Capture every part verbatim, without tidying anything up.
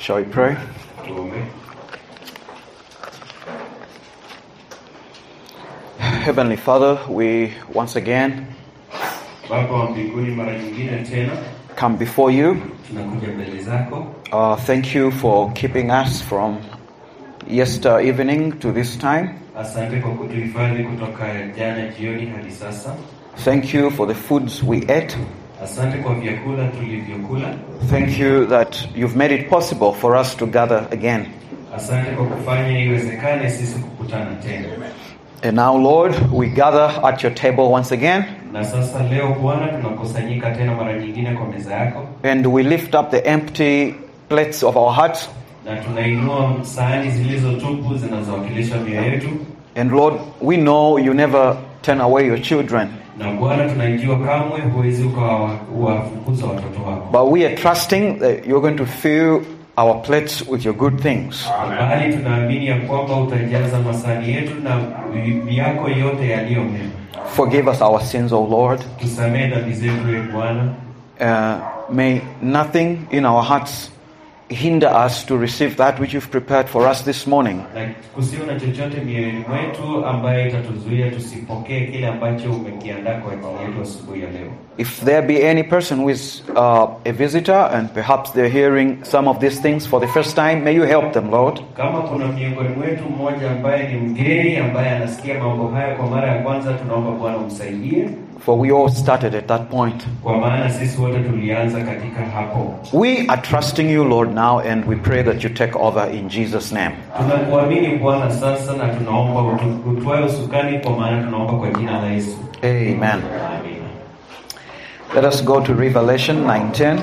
Shall we pray? Heavenly Father, we once again come before you. Uh, thank you for keeping us from yesterday evening to this time. Thank you for the foods we ate. Thank you that you've made it possible for us to gather again. And now, Lord, we gather at your table once again. And we lift up the empty plates of our hearts. And Lord, we know you never turn away your children. But we are trusting that you're going to fill our plates with your good things. Forgive us our sins, O Lord. Uh, may nothing in our hearts hinder us to receive that which you've prepared for us this morning. If there be any person who is uh, a visitor and perhaps they're hearing some of these things for the first time, may you help them, Lord. For we all started at that point. We are trusting you, Lord, now, and we pray that you take over in Jesus' name. Amen. Let us go to Revelation nineteen.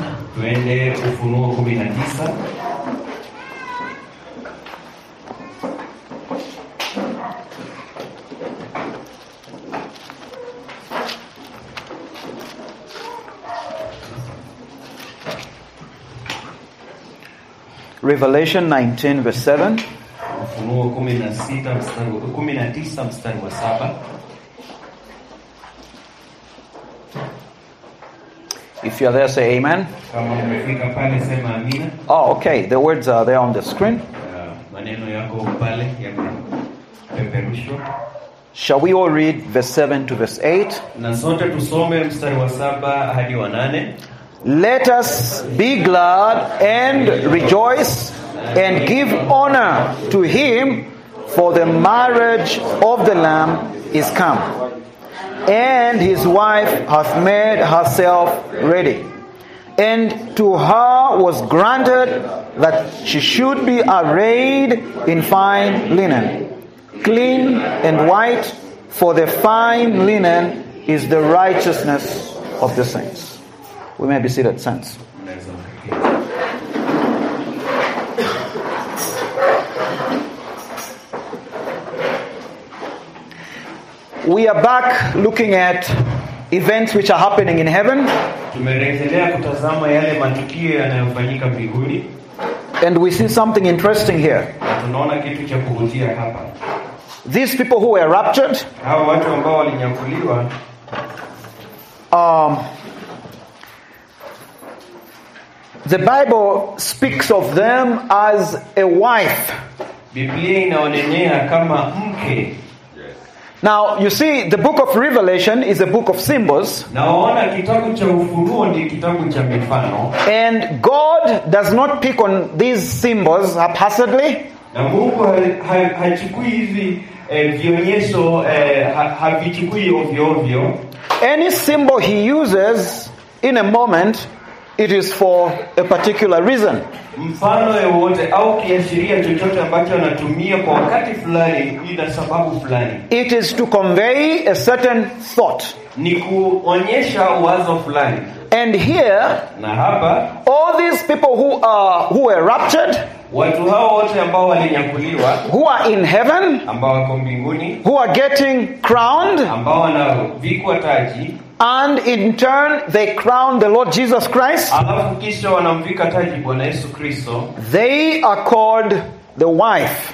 Revelation nineteen verse seven. If you are there, say amen. Oh, okay. The words are there on the screen. Shall we all read verse seven to verse eight? Let us be glad and rejoice and give honor to him, for the marriage of the Lamb is come, and his wife hath made herself ready. And to her was granted that she should be arrayed in fine linen, clean and white, for the fine linen is the righteousness of the saints. We may be seated, saints. We are back looking at events which are happening in heaven. And we see something interesting here. These people who were raptured, um, the Bible speaks of them as a wife. Now, you see, the book of Revelation is a book of symbols. And God does not pick on these symbols haphazardly. Any symbol he uses in a moment, it is for a particular reason. It is to convey a certain thought. And here, all these people who are who were raptured, who are in heaven, who are getting crowned, and in turn they crown the Lord Jesus Christ, they are called the wife.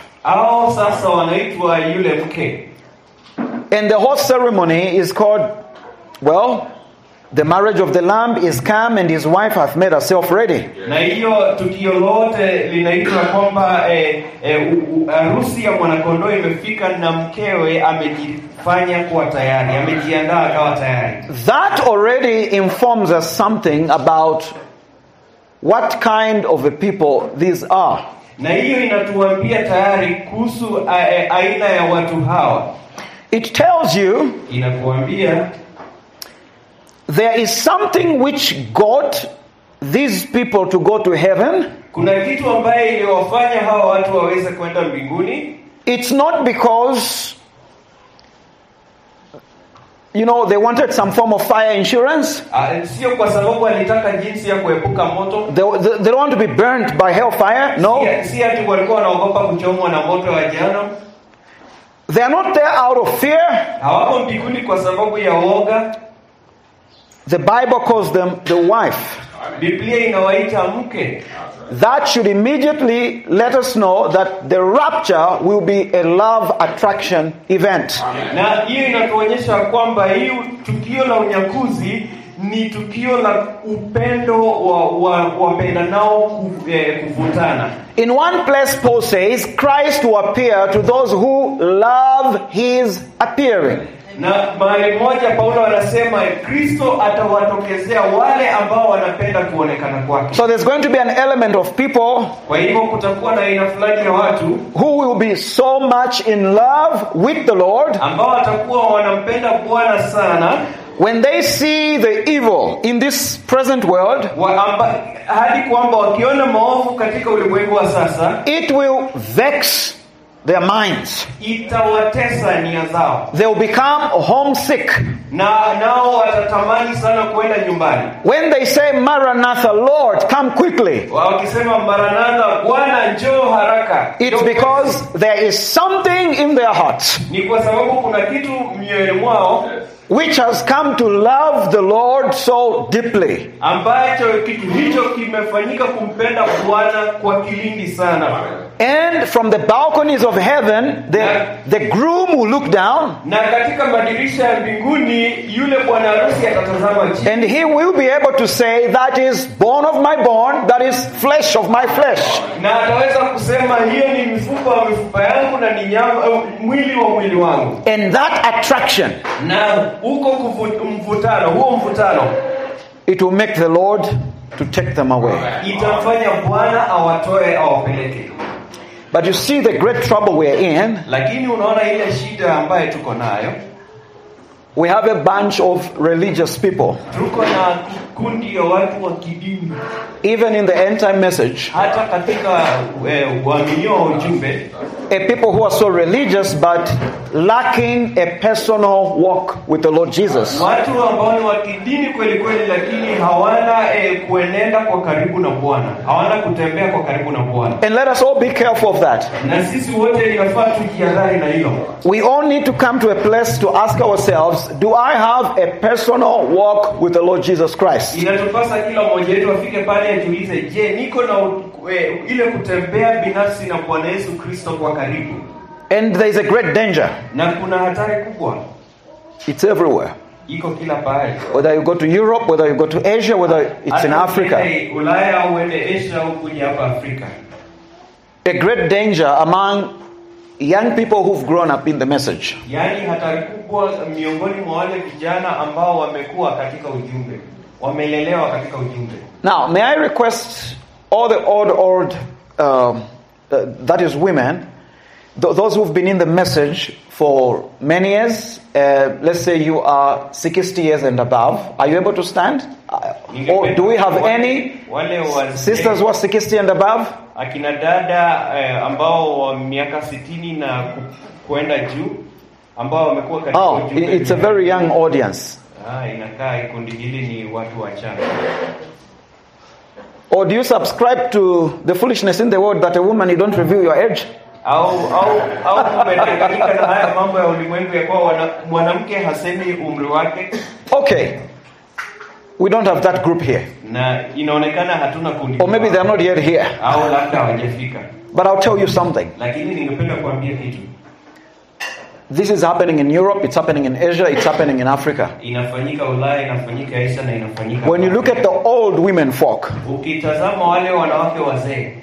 And the whole ceremony is called, well, The marriage of the Lamb is come and his wife hath made herself ready. Na hiyo tukio lote linaitwa kwamba eh, eh, harusi ya mwanakondoo imefika na mkewe amejifanya kuwa tayari, amejiandaa akawa tayari. That already informs us something about what kind of a people these are. Na hiyo inatuambia tayari kuhusu aina ya watu hawa. It tells you inakuambia there is something which got these people to go to heaven. Kuna kitu ambaye iliwafanya hawa watu waweze kwenda mbinguni. It's not because, you know, they wanted some form of fire insurance. Uh, sio kwa sababu walitaka jinsi ya kuepuka moto. They, they, they don't want to be burnt by hellfire. No. Si ati walikuwa wanaogopa kuchomwa na moto wa jehanamu. They are not there out of fear. Hawako mbinguni kwa sababu ya woga. The Bible calls them the wife. Biblia inawaita mke. That should immediately let us know that the rapture will be a love attraction event. Na hiyo inatuonyesha kwamba hii tukio la unyakuzi ni tukio la upendo wa wapendanao kuvutana. In one place Paul says Christ will appear to those who love his appearing. Na mahali moja Paulo anasema Kristo atawatokezea wale ambao wanapenda kuonekana kwake. So there's going to be an element of people kwa hivyo kutakuwa na aina fulani ya watu who will be so much in love with the Lord ambao watakuwa wanampenda Bwana sana. When they see the evil in this present world, hadi kwamba wakiona maovu katika ulimwengu wa sasa, it will vex their minds. Itawatesa nia zao. They will become homesick. Na nao watatamani sana kwenda nyumbani. When they say Maranatha, Lord, come quickly. Wakisema Maranatha, Bwana njoo haraka. It's because there is something in their hearts. Ni kwa sababu kuna kitu mioyoni mwao which has come to love the Lord so deeply. Ambacho kitu hicho kimefanyika kumpenda Bwana kwa kilindi sana. And from the balconies of heaven, the, the groom will look down. Na katika madirisha ya mbinguni yule bwana harusi atatazama chini. And he will be able to say, that is bone of my bone, that is flesh of my flesh. Na ataweza kusema hiyo ni mifupa wa mifupa yangu na ni nyama mwili wa mwili wangu. And that attraction, na uko mvutano, huo mvutano, it will make the Lord to take them away. Itamfanya Bwana awatoe awapeleke. But you see the great trouble we are in. Lakini unaona ile shida ambayo tuko nayo. We have a bunch of religious people. Tuko na kundi ya watu wa kidini. Even in the end time message. Hata katika waaminio wa ujumbe. A people who are so religious but lacking a personal walk with the Lord Jesus. Watu ambao ni wa kidini kweli kweli lakini hawana eh, kuenenda kwa karibu na Bwana. Hawana kutembea kwa karibu na Bwana. And let us all be careful of that. Na sisi wote inafaa tujihadhari na hilo. We all need to come to a place to ask ourselves, do I have a personal walk with the Lord Jesus Christ? Inatupasa kila mmoja wetu afike pale ajiulize, je, niko na e, ile kutembea binafsi na Bwana Yesu Kristo kwa karibu? And there is a great danger. Na kuna hatari kubwa. It's everywhere. Iko kila pahali. Whether you go to Europe, whether you go to Asia, whether it's in Africa. Ulaya au uende Asia au kuja hapa Afrika. A great danger among young people who've grown up in the message. Yaani hatari kubwa miongoni mwa wale vijana ambao wamekuwa katika ujumbe. Wamelelewa katika ujumbe. Now, may I request all the old old um, uh, that is women, th- those who've been in the message for many years, uh, let's say you are sixty years and above, are you able to stand? Uh, or do we have any sisters who are sixty and above? Akina dada eh, ambao wa miaka sitini na kuenda juu ambao wamekuwa katika oh, ujumbe. It's a very young audience. Ah, inakaa kundi hili ni watu wachanga. Or do you subscribe to the foolishness in the world that a woman, you don't reveal your age? Au au au umedanganyika na haya mambo ya ulimwengu ya kwa mwanamke hasemi umri wake? Okay. We don't have that group here. Na inaonekana hatuna kundi. Or maybe they are not yet here. Au labda hawajafika. But I'll tell you something. Lakini ningependa kuambia kitu. This is happening in Europe, it's happening in Asia, it's happening in Africa. Inafanyika Ulaya, inafanyika Asia na inafanyika. When you look at the old women folk, ukitazama wale wanawake wazee,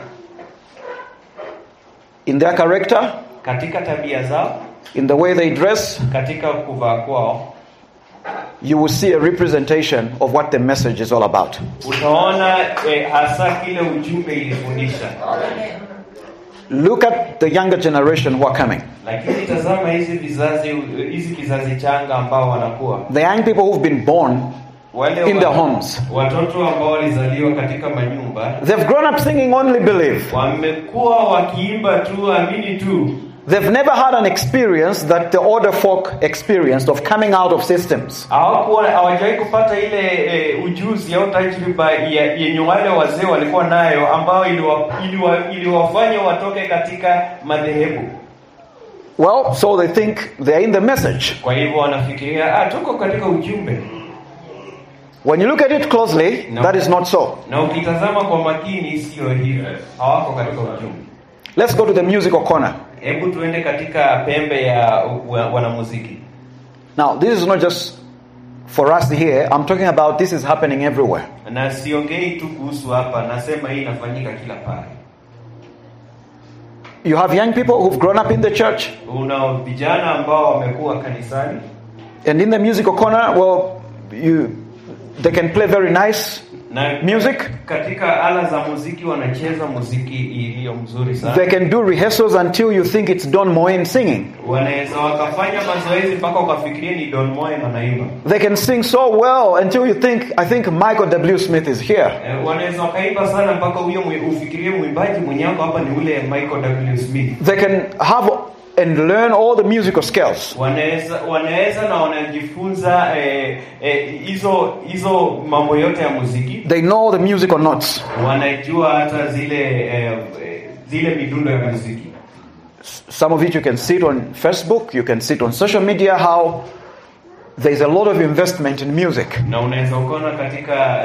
in their character, katika tabia zao, in the way they dress, katika kuvaa kwao, you will see a representation of what the message is all about. Utaona eh, hasa kile ujumbe ilifundisha. Look at the younger generation who are coming. Lakini tazama hizi vizazi hizi kizazi changa ambao wanakuwa. The young people who've been born wale in their homes. Watoto ambao walizaliwa katika manyumba. They've grown up singing only believe. Wamekuwa wakiimba tu amini tu. They've never had an experience that the older folk experienced of coming out of systems. Hawakuwa hawajawahi kupata ile e, ujuzi au tajriba yenye wale wazee walikuwa nayo ambao iliwafanya iliwa, iliwa watoke katika madhehebu. Well, so they think they're in the message. Kwa hivyo wanafikiria ah tuko katika ujumbe. When you look at it closely, no. That is not so. Na ukitazama kwa makini sio hivyo. Hawako katika ujumbe. Let's go to the musical corner. Hebu tuende katika pembe ya wanamuziki. Now, this is not just for us here. I'm talking about this is happening everywhere. Na siongei tu kuhusu hapa, nasema hii inafanyika kila pale. You have young people who've grown up in the church. Una vijana ambao wamekuwa kanisani. And in the musical corner, well, you they can play very nice na music. Katika ala za muziki wanacheza muziki iliyo mzuri sana. They can do rehearsals until you think it's Don Moen singing. Wanaweza wakafanya mazoezi mpaka ukafikiria ni Don Moen anaimba. They can sing so well until you think I think Michael W. Smith is here. Eh, wanaweza wakaimba sana mpaka huyo ufikirie mwimbaji mwenyewe hapa ni ule Michael W. Smith. They can have and learn all the musical skills. Wanaweza wanaweza na wanajifunza hizo eh, eh, hizo mambo yote ya muziki. They know the musical notes. Wanajua hata zile eh, zile midundo ya muziki. Some of it you can see it on Facebook, you can see it on social media how there's a lot of investment in music. Na unaweza ukaona katika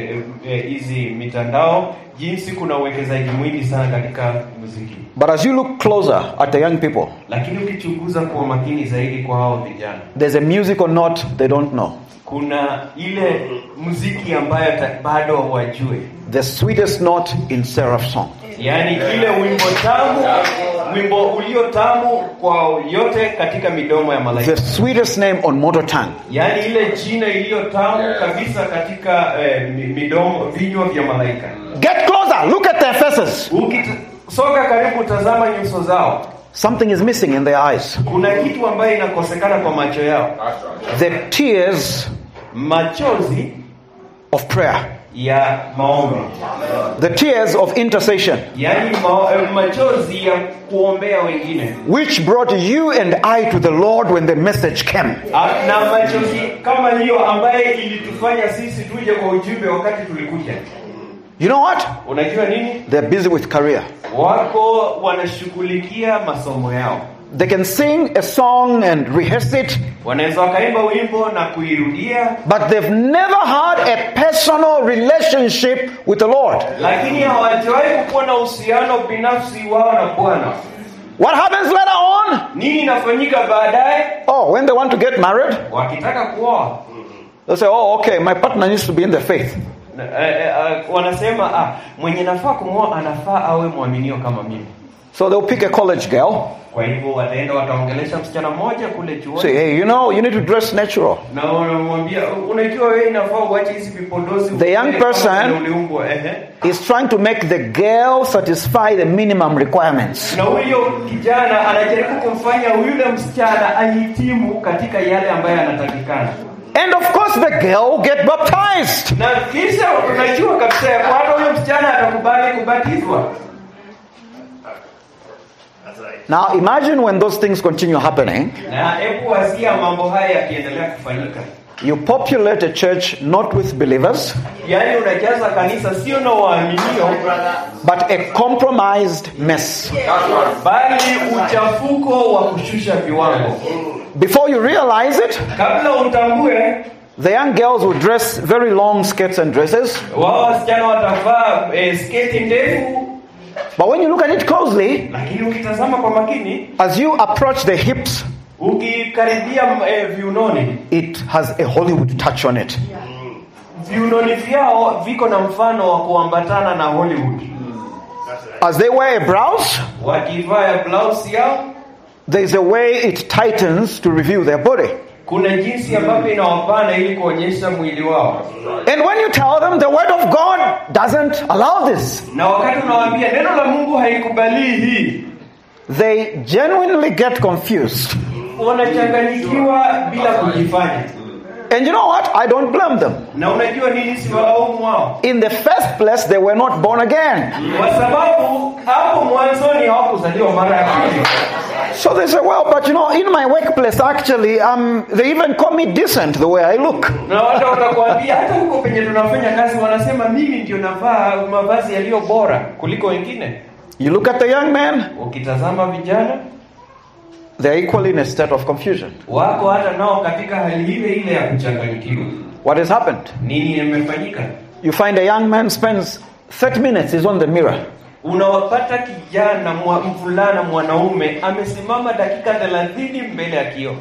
hizi eh, eh, mitandao jinsi kuna uwekezaji mwingi sana katika muziki. But as you look closer at the young people, lakini ukichunguza kwa makini zaidi kwa hao vijana, there's a musical note they don't know. Kuna ile muziki ambayo bado hawajui. The sweetest note in seraph song. Yaani ile wimbo tamu, wimbo ulio tamu kwa yote katika midomo ya malaika. The sweetest name on mortal tongue. Yaani ile jina iliyo tamu kabisa katika eh, midomo vinywa vya malaika. Get closer, look at their faces. Soka karibu, tazama nyuso zao. Something is missing in their eyes. Kuna kitu ambayo inakosekana kwa macho yao. The tears, machozi of prayer. Ya maombi. The tears of intercession. Yani ma- machozi ya kuombea wengine. Which brought you and I to the Lord when the message came. Na machozi kama hiyo ambaye ilitufanya sisi tuje kwa ujumbe wakati tulikuja. You know what? Unajua nini? They're busy with career. Wako wanashughulikia masomo yao. They can sing a song and rehearse it. Wanaweza wakaimba wimbo na kuirudia. But they've never had a personal relationship with the Lord. Lakini hawajawahi kuwa na uhusiano binafsi wao na Bwana. What happens later on? Nini inafanyika baadaye? Oh, when they want to get married, wakitaka kuoa, they say, oh, okay, my partner needs to be in the faith. Uh, uh, uh, wanasema ah, mwenye nafaa kumwoa anafaa awe mwaminio kama mimi. So they'll pick a college girl. Kwa hivyo wataenda wataongelesha msichana mmoja kule chuoni. Say, hey, you know, you need to dress natural. Na wanamwambia unajua wewe inafaa uache hizi vipodozi. The young person is trying to make the girl satisfy the minimum requirements. Na huyo kijana anajaribu kumfanya yule msichana ahitimu katika yale ambayo anatakikana. And of course the girl will get baptized. Na kisha unajua kabisa kwa hata huyo msichana atakubali kubatizwa. Now imagine when those things continue happening. Na hebu wasikia mambo haya yakiendelea kufanyika. You populate a church not with believers, yani unajaza kanisa sio na waaminio, but a compromised mess. Bali uchafuko wa kushusha viwango. Before you realize it, kabla utambue, the young girls will dress very long skirts and dresses. Wao wasichana watavaa eh, sketi ndefu. But when you look at it closely, lakini ukitazama kwa makini, as you approach the hips, Ukikaribia eh, viunoni, it has a Hollywood touch on it. Viunoni vyao viko na mfano wa kuambatana na Hollywood. As they wear a blouse, wakivaa blouse yao, there is a way it tightens to reveal their body. Kuna jinsi ambavyo inawapana ili kuonyesha mwili wao. And when you tell them the word of God doesn't allow this, na wakati unawaambia neno la Mungu haikubali hii, they genuinely get confused. Wanachanganyikiwa bila kujifanya. And you know what? I don't blame them. Na unajua nini, si walaumu wao. In the first place, they were not born again. Kwa sababu hapo mwanzoni hawakuzaliwa mara ya pili. So they say, well, but you know, in my workplace, actually, um, they even call me decent the way I look. Na watu watakwambia hata huko penye tunafanya kazi wanasema mimi ndio navaa mavazi yaliyo bora kuliko wengine. You look at the young men, ukitazama vijana, they are equally in a state of confusion. Wako hata nao katika hali ile ile ya kuchanganyikiwa. What has happened? Nini imefanyika? You find a young man spends thirty minutes is on the mirror. Unawapata kijana mvulana mwanaume amesimama dakika thelathini mbele ya kioo.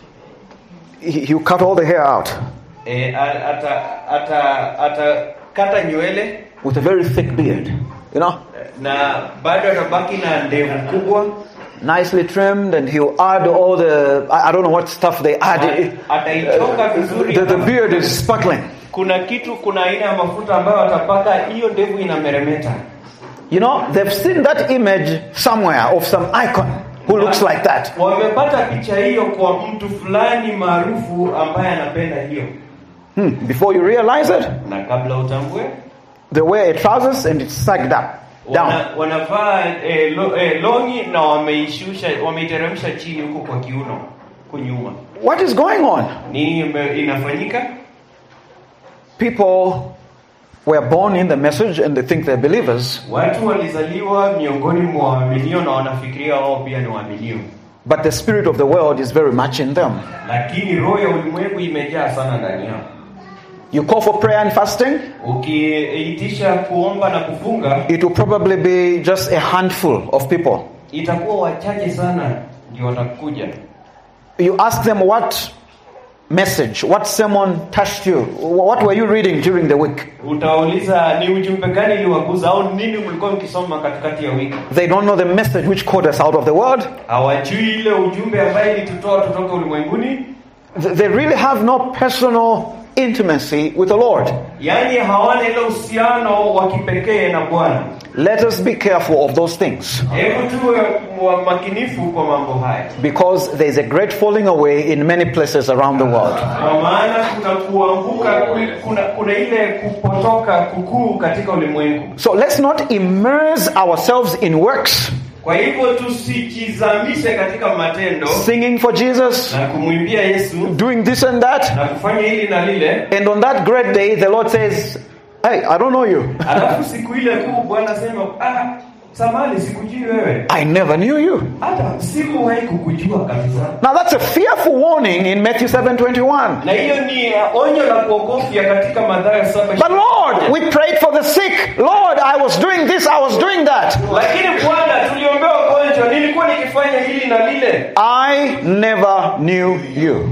He you cut all the hair out. Eh, ata ata ata kata nywele with a very thick beard, you know? Na bado atabaki na ndevu kubwa, nicely trimmed, and he'll add all the I, I don't know what stuff they add. Ataichoka vizuri. The, the beard is sparkling. Kuna kitu kuna aina ya mafuta ambayo atapaka, hiyo ndevu inameremeta. You know, they've seen that image somewhere of some icon who looks like that. Wamepata picha hiyo kwa mtu fulani maarufu ambaye anapenda hiyo. Hmm. Before you realize it, na kabla utambue, they wear a trousers and it's sagged up down. Wanavaa eh, lo, eh, longi na wameishusha, wameiteremsha chini huko kwa kiuno kunyuma. What is going on? Nini inafanyika? People were born in the message and they think they're believers. Watu walizaliwa miongoni mwa waaminio na wanafikiria wao pia ni waaminio. But the spirit of the world is very much in them. Lakini roho ya ulimwengu imejaa sana ndani yao. You call for prayer and fasting, ukiitisha kuomba na kufunga, it will probably be just a handful of people. Itakuwa wachache sana ndio watakuja. You ask them what message, what sermon touched you, what were you reading during the week? Utauliza ni ujumbe gani uliwaguza au nini mlikuwa mkisoma katikati ya wiki. They don't know the message which called us out of the world. Hawajui ile ujumbe ambaye ilitutoa kutoka ulimwenguni. They really have no personal intimacy with the Lord. Yani hawana ile uhusiano wa kipekee na Bwana. Let us be careful of those things. Hebu tuwe makinifu kwa mambo haya. Because there is a great falling away in many places around the world. Kwa maana kuna kuanguka, kuna kuna ile kupotoka kukuu katika ulimwengu. So let's not immerse ourselves in works. Kwa hivyo tusijizamishe katika matendo, singing for Jesus, na kumwimbia Yesu, doing this and that, na kufanya hili na lile. And on that great day the Lord says, hey, I don't know you. Alafu siku ile kuu Bwana sema, ah, samahani sikujui wewe. I never knew you. Hata sikuwahi kukujua kabisa. Now that's a fearful warning in Matthew seven twenty-one. Na hiyo ni onyo la kuogofya katika Mathayo saba. But Lord, we prayed for the sick. Lord, I was doing this, I was doing that. Lakini Bwana, tuliombea wagonjwa, nilikuwa nikifanya hili na lile. I never knew you.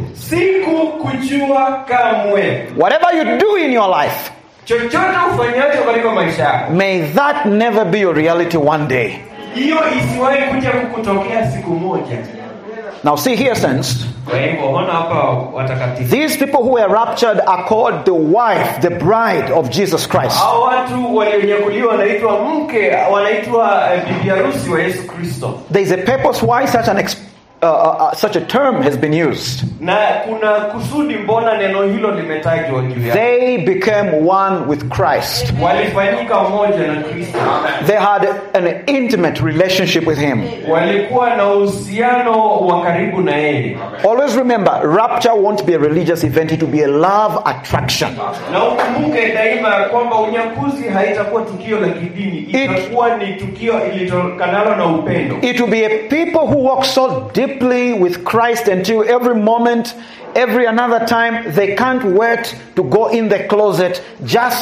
Sikukujua kamwe. Whatever you do in your life, chochote ufanyacho katika maisha yako, may that never be your reality one day. Hiyo isiwahi kuja kukutokea siku moja. Now see here, saints. Kwa hivyo ona hapa watakatifu. These people who were raptured are called the wife, the bride of Jesus Christ. Hao watu walionyakuliwa wanaitwa mke, wanaitwa bibi harusi wa Yesu Kristo. There is a purpose why such an exp- Uh, uh, such a term has been used. Na kuna kusudi mbona neno hilo limetajwa juu yake. They became one with Christ. Walifanyika mmoja na Kristo. They had an intimate relationship with him. Walikuwa na uhusiano wa karibu na yeye. Always remember, rapture won't be a religious event, it will be a love attraction. Na ukumbuke daima kwamba unyakuzi haitakuwa tukio la kidini, itakuwa ni tukio ilitokanalo na upendo. It will be a people who walk so deep with Christ until every moment, every another time, they can't wait to go in the closet just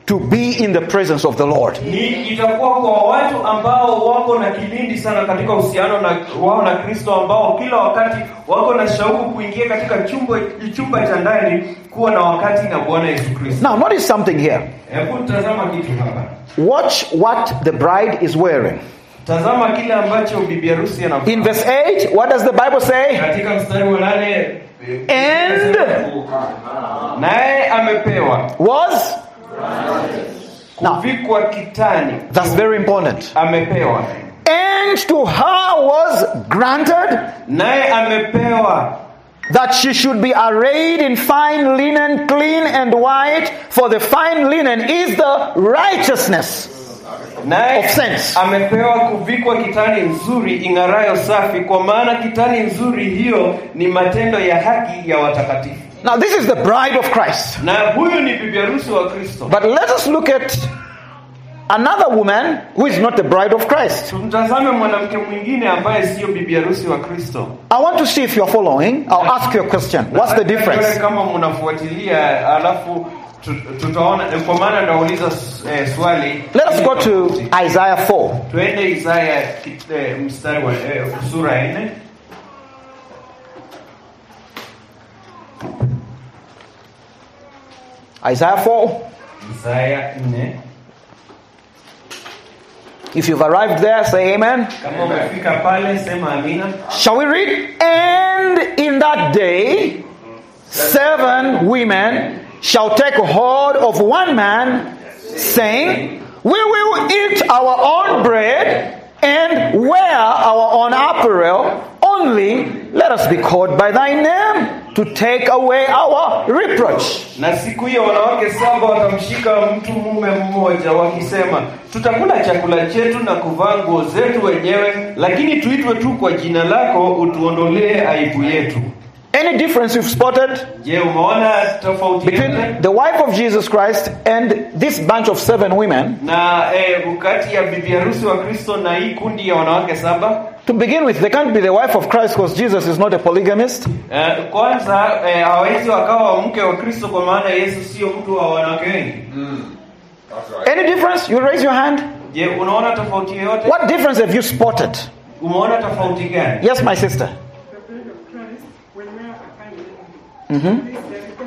to be in the presence of the Lord. Ni itakuwa kwa watu ambao wako na kilindi sana katika uhusiano na wao na Kristo, ambao kila wakati wako na shauku kuingia katika chumba chumba cha ndani kuwa na wakati na Bwana Yesu Kristo. Now notice something here. Hebu tazama kitu hapa. Watch what the bride is wearing. Tazama kile ambacho bibi harusi anavaa. In verse eight, what does the Bible say? Katika mstari wa nane, and naye amepewa was kuvikwa kitani. That's very important. Amepewa. And to her was granted naye amepewa that she should be arrayed in fine linen, clean and white, for the fine linen is the righteousness naye of saints. Amepewa kuvikwa kitani nzuri ing'arayo safi, kwa maana kitani nzuri hiyo ni matendo ya haki ya watakatifu. Now this is the bride of Christ. Na huyu ni bibi harusi wa Kristo. But let us look at another woman who is not the bride of Christ. Tumtazame mwanamke mwingine ambaye sio bibi harusi wa Kristo. I want to see if you are following. I'll ask you a question. What's the difference? Kama mnafuatilia alafu tutaona, kwa maana nauliza eh, swali. Let us go to Isaiah four. Twende Isaiah eh, mstari wa eh, sura nne. Isaiah four. Isaiah nne. If you've arrived there, say amen. Kama umefika pale, sema amina. Shall we read? And in that day, seven women shall take hold of one man, saying, we will eat our own bread and wear our own apparel. Only let us be called by thy name to take away our reproach. Na siku hiyo wanawake saba watamshika mtu mume mmoja wakisema, tutakula chakula chetu na kuvaa nguo zetu wenyewe, lakini tuitwe tu kwa jina lako, utuondolee aibu yetu. Any difference you've spotted between the wife of Jesus Christ and this bunch of seven women? Na eh, kati ya bibi harusi wa Kristo na hii kundi ya wanawake saba. To begin with, they can't be the wife of Christ because Jesus is not a polygamist. Eh, kwanza eh, hawezi wakawa mke wa Kristo kwa maana Yesu sio mtu wa wanawake wengi. Mm. That's right. Any difference? You raise your hand. Je, unaona tofauti yoyote? What difference have you spotted? Umeona tofauti gani? Yes, my sister. Mm-hmm.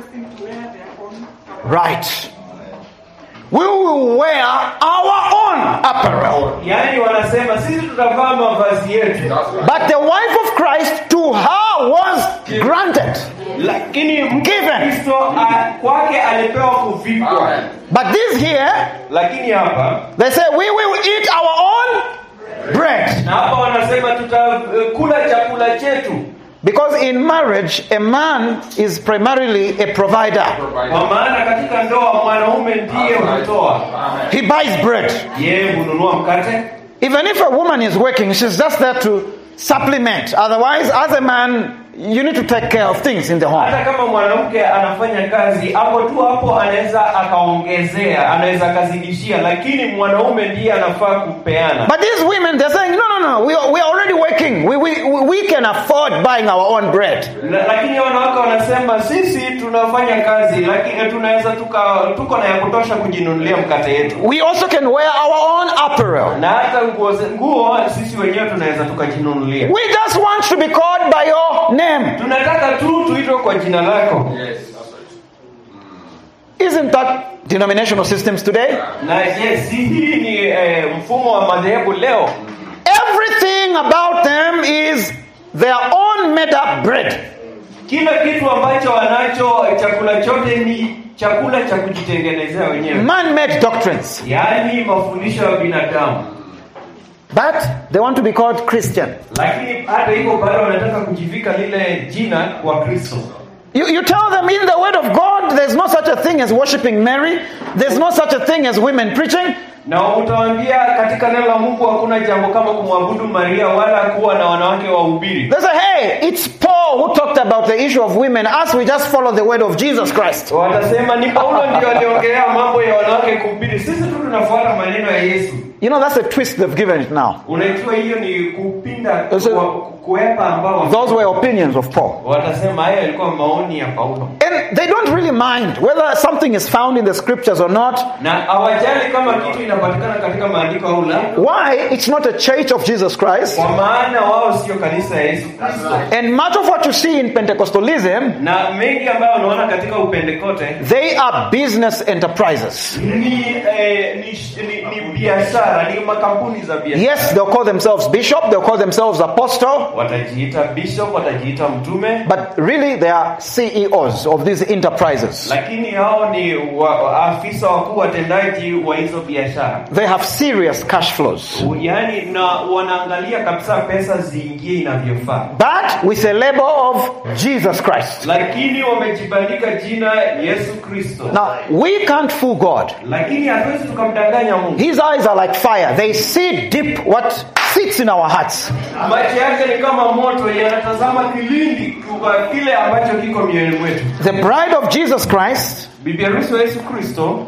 Right. We will wear our own apparel. Yani wanasema sisi tutavaa mavazi yetu. But the wife of Christ, to her was granted. Lakini given. Kristo kwake alipewa kuvikwa. But this here, lakini hapa they say we will eat our own bread. Na hapa wanasema tutakula chakula chetu. Because in marriage, a man is primarily a provider. Kwa maana katika ndoa mwanaume ndiye hutoa. He buys bread. Yeye hununua mkate. Even if a woman is working, she's just there to supplement. Otherwise, as a man, you need to take care of things in the home. Hata kama mwanamke anafanya kazi, hapo tu hapo anaweza akaongezea, anaweza kazidishia, lakini mwanaume ndiye anafaa kupeana. But these women, they're saying, no, no, no, we are, we are already working. We, we, we can afford buying our own bread. Lakini wanawake wanasema sisi tunafanya kazi, lakini tunaweza tuka tuko na ya kutosha kujinunulia mkate yetu. We also can wear our own apparel. Na hata nguo nguo sisi wenyewe tunaweza tukajinunulia. We just want to be called by your name. Tunataka tu tuitwe kwa jina lako. Yes, that's right. Isn't that denominational systems today? Na yes, hii ni eh, mfumo wa madhehebu leo. Everything about them is their own made up bread. Kila kitu ambacho wanacho, chakula chote ni chakula cha kujitengenezea wenyewe. Man-made doctrines. Yaani mafundisho ya binadamu. But they want to be called Christian. Lakini hata hivyo bado wanataka kujivika lile jina kwa Kristo. You, you tell them in the word of God there's no such a thing as worshiping Mary. There's no such a thing as women preaching. Na utawaambia katika neno la Mungu hakuna jambo kama kumwabudu Maria wala kuwa na wanawake wahubiri. They say, hey, it's Paul who talked about the issue of women. Us, we just follow the word of Jesus Christ. Watasema ni Paulo ndio aliongelea mambo ya wanawake kuhubiri. Sisi tu tunafuata maneno ya Yesu. You know, that's a twist they've given it now. Unajua hiyo ni kupinda So, kuepa ambao those were opinions of Paul. watasema haya yalikuwa maoni ya Paulo. And they, they don't really mind whether something is found in the scriptures or not. Na hawajali kama kitu inapatikana katika maandiko au la. Why? It's not a church of Jesus Christ. Kwa maana wao sio kanisa ya Yesu Kristo. And much of what you see in Pentecostalism, Na mengi ambayo unaona katika upentekote, they are business enterprises. ni eh, ni, ni, ni biashara, ni makampuni za biashara. Yes, they'll call themselves bishop, they'll call themselves apostle, Watajiita bishop, watajiita mtume, but really they are C E Os of these enterprises. lakini hao ni wa, afisa wakuu watendaji wa hizo biashara. They have serious cash flows, Yaani na wanaangalia kabisa pesa ziingie inavyofaa. but with a label of Jesus Christ. Lakini wamejibandika jina Yesu Kristo. Now, we can't fool God. Lakini hatuwezi tukamdanganya Mungu. His eyes are like fire. They see deep what sits in our hearts. Macho yake ni kama moto, yanatazama kilindi kwa kile ambacho kiko mioyoni mwetu. The bride of Jesus Christ Bibi harusi wa Yesu Kristo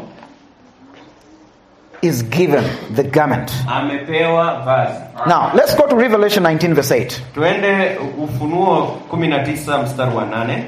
is given the garment. amepewa vazi. Now, let's go to Revelation nineteen verse eight. Tuende Ufunuo kumi na tisa mstari wa nane.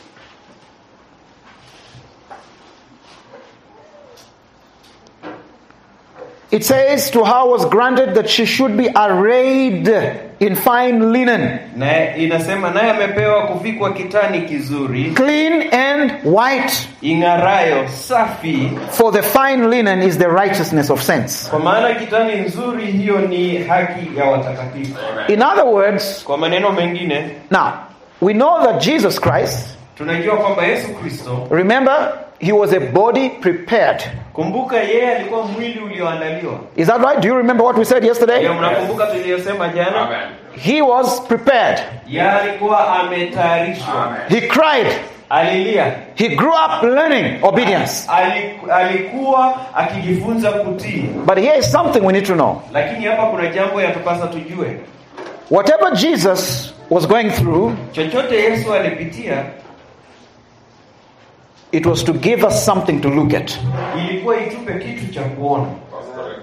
It says, to her was granted that she should be arrayed in fine linen, Na inasema naye amepewa kuvikwa kitani kizuri, clean and white, ing'arayo, safi, for the fine linen is the righteousness of saints. kwa maana kitani nzuri hiyo ni haki ya watakatifu. In other words, Kwa maneno mengine, now, we know that Jesus Christ, tunajua kwamba Yesu Kristo, remember, he was a body prepared. kumbuka yeye alikuwa mwili ulioandaliwa. Is that right? Do you remember what we said yesterday? Ndio mnakumbuka tuliyosema jana? Amen. He was prepared. Yeye alikuwa ametayarishwa. He cried. Alilia. He grew up learning obedience. Aliku- Alikuwa akijifunza kutii. But here is something we need to know. Lakini hapa kuna jambo yatupasa tujue. Whatever Jesus was going through, Chochote Yesu alipitia, it was to give us something to look at. ilikuwa itupe kitu cha kuona. That's correct.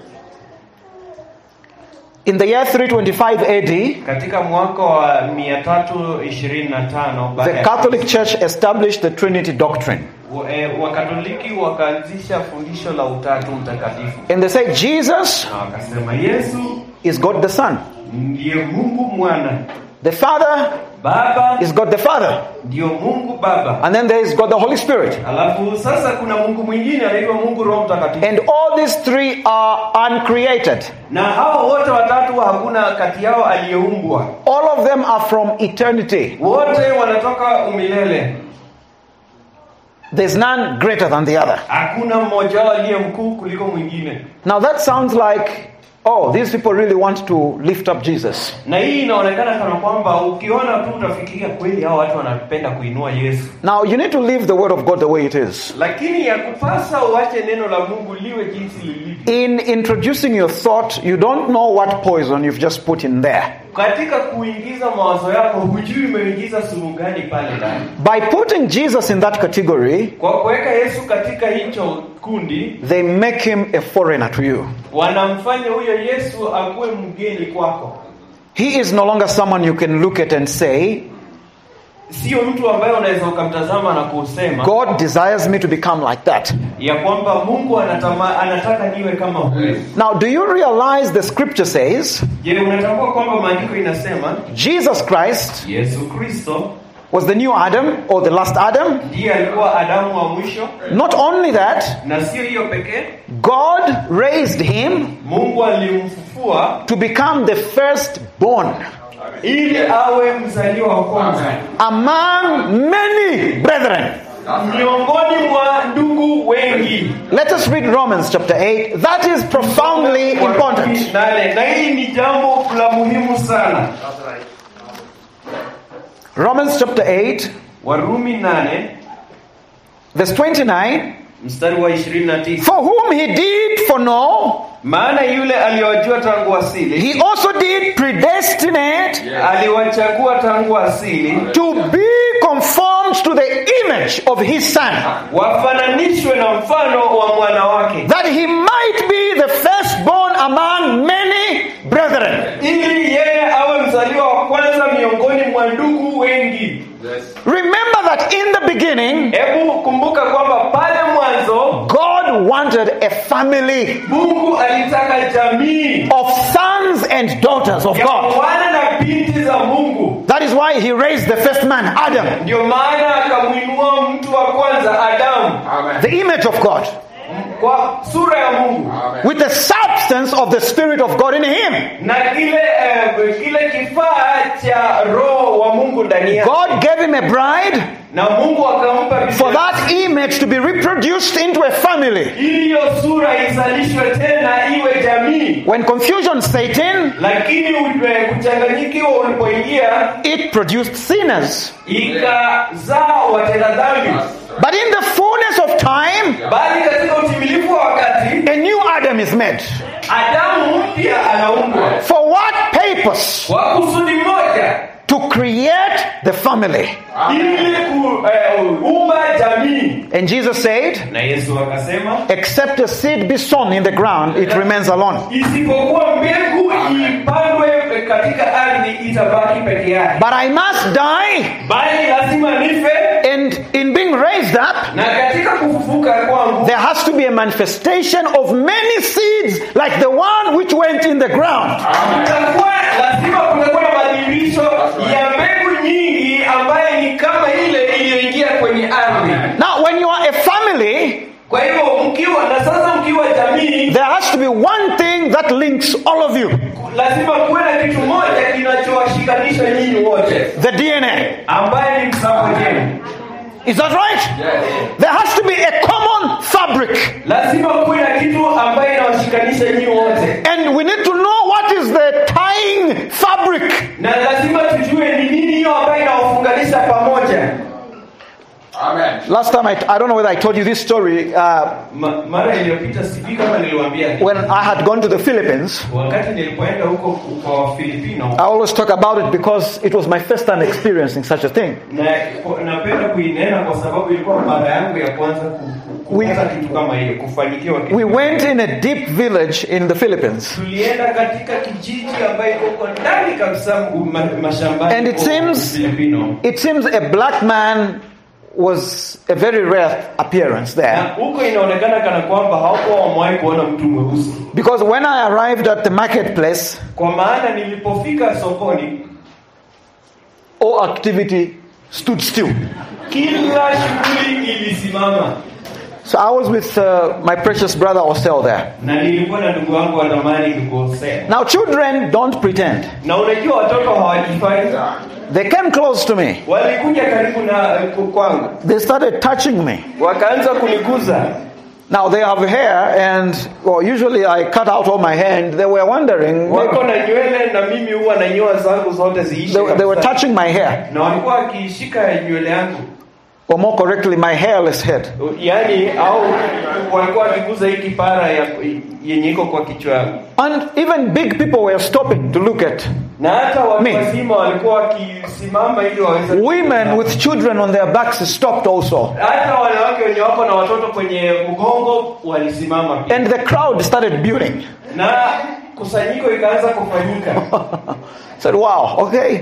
In the year three twenty-five A D, Katika mwaka wa mia tatu ishirini na tano baada the ya Catholic Church established the Trinity doctrine. Wa- eh, Wakatoliki wakaanzisha fundisho la utatu mtakatifu. And they say Jesus Na wakasema Yesu is God the Son. ndiye Mungu Mwana. The Father Baba is God the Father. ndio Mungu Baba. And then there is God the Holy Spirit. Alafu sasa kuna Mungu mwingine anaitwa Mungu Roho Mtakatifu. And all these three are uncreated. Na hao wote watatu hakuna kati yao aliyeumbwa. All of them are from eternity. Wote wanatoka umilele. There's none greater than the other. Hakuna mmoja wao aliye mkuu kuliko mwingine. Now that sounds like, oh, these people really want to lift up Jesus. Na hii inaonekana kana kwamba ukiona tu utafikiria kweli hao watu wanapenda kuinua Yesu. Now you need to leave the word of God the way it is. Lakini yakupasa uache neno la Mungu liwe jinsi lilivyo. In introducing your thought, you don't know what poison you've just put in there. Katika kuingiza mawazo yako hujui umeingiza sumu gani pale ndani. By putting Jesus in that category, Kwa kuweka Yesu katika hicho kundi, they make him a foreigner to you. wanamfanya huyo Yesu akuwe mgeni kwako. He is no longer someone you can look at and say, Sio mtu ambaye unaweza ukamtazama na kusema God desires me to become like that. ya kwamba Mungu anatama, anataka niwe kama huyo. Now, do you realize the scripture says, Je, unatambua kwamba maandiko inasema Jesus Christ Yesu Kristo was the new Adam or the last Adam? ndiye alikuwa Adamu wa mwisho? Not only that, Na sio hiyo pekee, God raised him Mungu alimfufua to become the firstborn ili awe mzaliwa wa kwanza among many brethren. miongoni mwa ndugu wengi. Let us read Romans chapter eight. That is profoundly important. Nane. Na hili ni jambo la muhimu sana. Romans chapter eight, Warumi nane verse twenty-nine. mstari wa ishirini na tisa. For whom he did foreknow, Maana yule aliyowajua tangu asili, he also did predestinate aliwachagua tangu asili to be conformed to the image of his son, wafananishwe na mfano wa mwana wake, that he might be the firstborn among many brethren. ili yeye awe mzaliwa wa kwanza miongoni mwa ndugu wengi. Yes. Remember that in the beginning, Hebu kumbuka kwamba pale mwanzo God wanted a family Mungu alitaka jamii of sons and daughters of ya God. wana na binti za Mungu. That is why he raised the first man, Adam, Ndio maana akamwinua mtu wa kwanza Adamu Amen. the image of God, kwa sura ya Mungu Amen. with the substance of the Spirit of God in him. na kile eh, kile kifaa cha roho wa Mungu ndani yake. God gave him a bride Na Mungu akampa bibi for that image to be reproduced into a family. ili hiyo sura izalishwe tena iwe jamii. When confusion set in, Lakini ule kuchanganyikiwa ulipoingia it produced sinners. ikazaa watenda dhambi. But in the fullness of time, Bali katika utimilifu wa wakati a new Adam is made. Adamu mpya anaundwa For what purpose? kwa kusudi moja, To create the family. ili kuumba jamii. And Jesus said, Na Yesu akasema, except a seed be sown in the ground, it remains alone. isipokuwa mbegu ipandwe katika ardhi itabaki peke yake. But I must die, Bali lazima nife, and in being raised up, na katika kufufuka kwangu there has to be a manifestation of many seeds like the one which went in the ground. kutakuwa lazima kutakuwa na madhihirisho ya mbegu nyingi ambaye ni kama ile iliyoingia kwenye ardhi. Now, when you are a family, Kwa hivyo mkiwa na sasa mkiwa jamii, there has to be one thing that links all of you, lazima kuwe na kitu moja kinachowashikanisha nyinyi wote, the D N A. ambaye ni msako jenu. Is that right? There has to be a common fabric. Lazima kuwe na kitu ambaye inawashikanisha nyinyi wote, And we need to know what is the tying fabric. na lazima tujue ni nini hiyo ambayo inawafunganisha pamoja. Amen. Last time, I, I don't know whether I told you this story. Uh, Ma, mara iliyopita sijui kama niliwaambia, when I had gone to the Philippines, wakati nilipoenda huko kwa Filipino, I always talk about it because it was my first time experiencing such a thing. na napenda kuinena kwa sababu ilikuwa mara yangu ya kwanza ku- ku- kupata kitu kama hiyo, kufanikiwa kitu. We went in a deep village in the Philippines. Tulienda katika kijiji ambayo iko ndani kabisa ma- mashambani. And it kwa seems, Filipino. it seems a black man was a very rare appearance Na there. huko inaonekana kana kwamba hawakuwa wamewahi kuona mtu mweusi, Because when I arrived at the marketplace, kwa maana nilipofika sokoni all activity stood still. kila shughuli ilisimama, So I was with uh, my precious brother Osel there. na nilikuwa na ndugu wangu wa zamani ndugu Hosea. Now children don't pretend. Na unajua watoto hawajifai, They came close to me. walikuja karibu na kwangu, They started touching me. wakaanza kuniguza. Now they have hair, and well, usually I cut out all my hair, and they were wondering. Wako na nywele na mimi huwa na nyoa zangu zote ziishe They, they were kabisa. touching my hair, Na walikuwa wakishika nywele yangu, or more correctly, my hairless head. yaani au walikuwa wakiguza hii kipara ya yenye iko kwa kichwa yangu. And even big people were stopping to look at. Na hata watu Me. wazima walikuwa wakisimama ili waweze. Women with children on their backs stopped also. Hata wanawake wenye wako na watoto kwenye mgongo walisimama pia. And the crowd started building. Na kusanyiko ikaanza kufanyika. Said, wow, okay.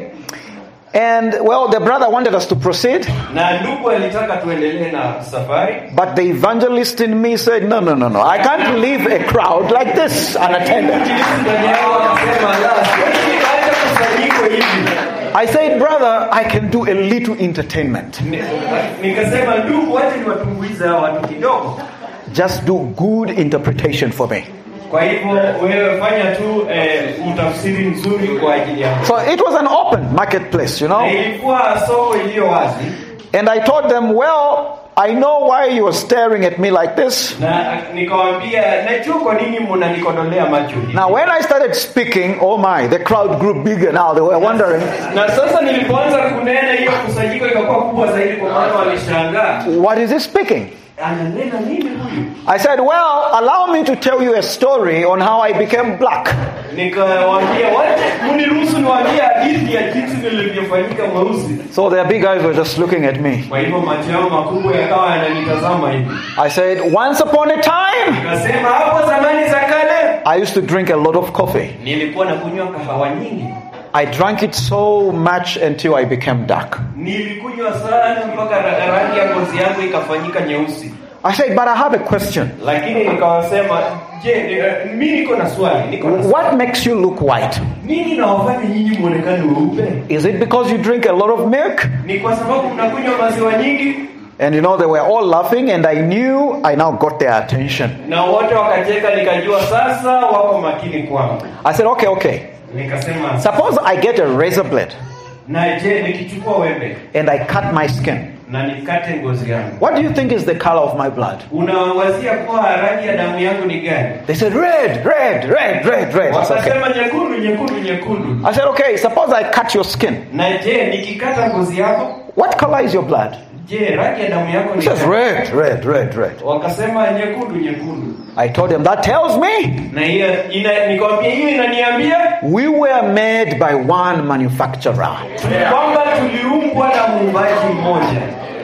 And well, the brother wanted us to proceed, Na ndugu alitaka tuendelee na safari. but the evangelist in me said, no, no, no, no. I can't leave a crowd like this unattended. Injilisti ndani yao akasema, "La, siwezi kuacha kusanyiko hivi." I said, brother, I can do a little entertainment. Ni- Nikasema, ndugu, wacha niwatumbuize hawa watu kidogo. Just do good interpretation for me. Kwa hivyo wewe fanya tu eh, utafsiri nzuri kwa ajili yako. So it was an open marketplace, you Na know. ilikuwa soko iliyo wazi, And I told them, well, I know why you are staring at me like this. na nikawaambia, najua kwa nini mnanikodolea macho hivi. Now, when I started speaking, oh my, the crowd grew bigger now. They were wondering, Na sasa nilipoanza kunena, hiyo kusanyiko ikakuwa kubwa zaidi, kwa maana walishangaa, what is he speaking? ananena nini huyu? I said, well, allow me to tell you a story on how I became black. Nikawaambia, wacha mniruhusu niwaambie hadithi ya jinsi nilivyofanyika mweusi. So their big eyes were just looking at me. Kwa hivyo macho yao makubwa yakawa yananitazama hivi. I said, once upon a time, Nikasema, hapo zamani za kale I used to drink a lot of coffee. Nilikuwa nakunywa kahawa nyingi. I drank it so much until I became dark. Nilikunywa sana mpaka rangi ya ngozi yangu ikafanyika nyeusi. I said, but I have a question. Lakini nikawasema, je, mimi niko na swali, niko na swali. What makes you look white? Nini nawafanya nyinyi muonekane weupe? Is it because you drink a lot of milk? Ni kwa sababu mnakunywa maziwa nyingi? And you know, they were all laughing, and I knew I now got their attention. Na wote wakacheka, nikajua sasa wako makini kwangu. I said, okay, okay. Nikasema, suppose I get a razor blade. Na je, nikichukua wembe and I cut my skin. Na nikate ngozi yangu. What do you think is the color of my blood? Unawazia kwa rangi ya damu yangu ni gani? They said red, red, red, red, red. Wakasema nyekundu, nyekundu, nyekundu. I said, okay, suppose I cut your skin. Na je, nikikata ngozi yako? What color is your blood? Je, rangi ya damu yako ni gani? It says red, red, red, red. Wakasema nyekundu, nyekundu. I told them, that tells me na hiyo ina nikwambia hiyo inaniambia we were made by one manufacturer. Kwamba tuliumbwa na muumbaji mmoja.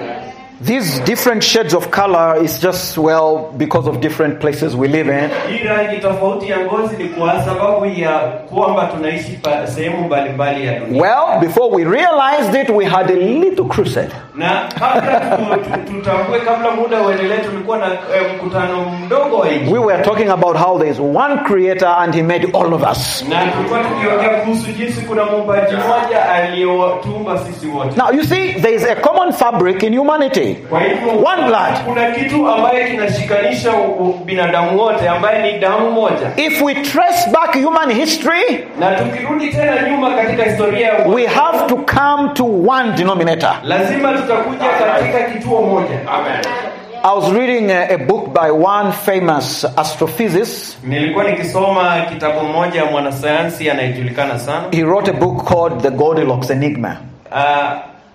These different shades of color is just, well, because of different places we live in. Hii rangi tofauti ya ngozi ni kwa sababu ya kwamba tunaishi sehemu mbalimbali ya dunia. Well, before we realized it, we had a little crusade. Na kabla tutambue, kabla muda uendelee, tulikuwa na mkutano mdogo wa nje. We were talking about how there is one creator and he made all of us. Na tulikuwa tukiongea kuhusu jinsi kuna muumbaji mmoja aliyetuumba sisi wote. Now you see, there is a common fabric in humanity. Kwa hivyo, one blood. Kuna kitu ambaye kinashikanisha binadamu wote ambaye ni damu moja. If we trace back human history, na tukirudi tena nyuma katika historia, we have to come to one denominator. Lazima tutakuja katika kituo moja. Amen. I was reading a, a book by one famous astrophysicist. Nilikuwa nikisoma kitabu moja mwanasayansi anayejulikana sana. He wrote a book called The Goldilocks Enigma. Uh,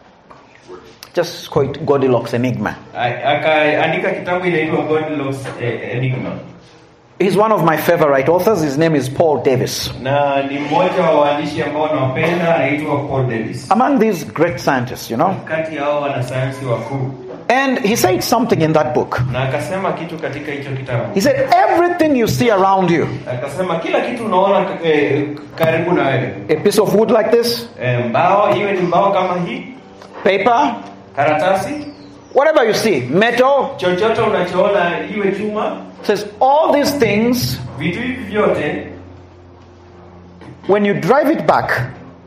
Just call it Goldilocks Enigma. Akaandika kitabu inaitwa Goldilocks Enigma. He's one of my favorite authors. His name is Paul Davis. Na ni mmoja wa waandishi ambao nawapenda, anaitwa Paul Davis. Among these great scientists, you know. Kati yao wanasayansi wakuu. And he said something in that book. Na akasema kitu katika hicho kitabu. He said everything you see around you. Akasema kila kitu unaona eh, karibu na wewe. A piece of wood like this. Eh, mbao, iwe ni mbao kama hii. Paper. Karatasi. Whatever you see, metal. Chochote unachoona, iwe chuma. Says all these things. Vitu hivi vyote, when you drive it back,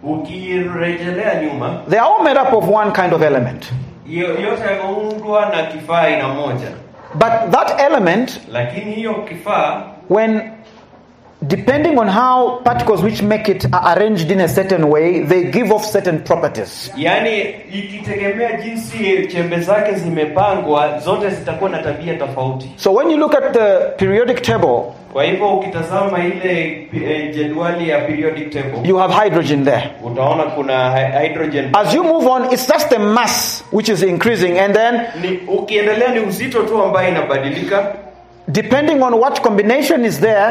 ukirejelea nyuma, they are all made up of one kind of element. Yote yameundwa na kifaa aina moja. But that element, lakini hiyo kifaa, when depending on how particles which make it are arranged in a certain way, they give off certain properties. Yani ikitegemea jinsi chembe zake zimepangwa, zote zitakuwa na tabia tofauti. So when you look at the periodic table, kwa hivyo ukitazama ile eh, jedwali ya periodic table, you have hydrogen there. Utaona kuna hydrogen. As you move on, it's just the mass which is increasing, and then ni ukiendelea ni uzito tu ambayo inabadilika. Depending on what combination is there,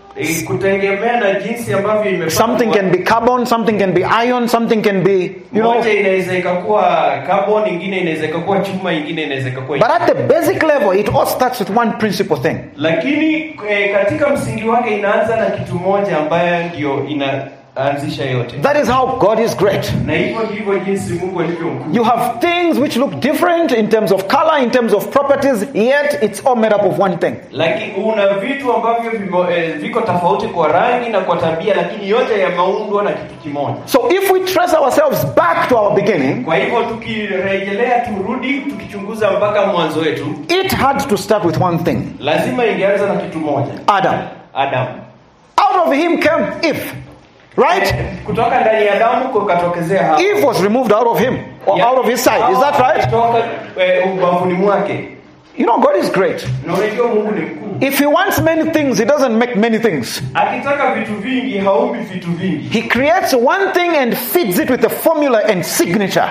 kutegemea na jinsi ambavyo imepangwa. Something can be carbon, something can be iron, something can be, you know. Moja inaweza ikakuwa carbon, nyingine inaweza ikakuwa chuma, nyingine inaweza ikakuwa. But at the basic level, it all starts with one principal thing. Lakini eh, katika msingi wake inaanza na kitu moja ambayo ndio inaanzisha yote. That is how God is great. Na hivyo ndivyo jinsi Mungu alivyo mkuu. You have things which look different in terms of color, in terms of properties, yet it's all made up of one thing. Lakini una vitu ambavyo eh, viko tofauti kwa rangi na kwa tabia, lakini yote yameundwa na kitu kimoja. So if we trace ourselves back to our beginning, kwa hivyo tukirejelea, turudi tukichunguza mpaka mwanzo wetu, it had to start with one thing. Lazima ingeanza na kitu moja. Adam. Adam. Out of him came Eve. Right? Kutoka ndani ya Adamu kukatokezea Hawa. Eve was removed out of him, or yeah, out of his side. Is that right? Kutoka ubavuni mwake. You know, God is great. Na unajua Mungu ni mkuu. If he wants many things, he doesn't make many things. Akitaka vitu vingi, haumbi vitu vingi. He creates one thing and feeds it with a formula and signature.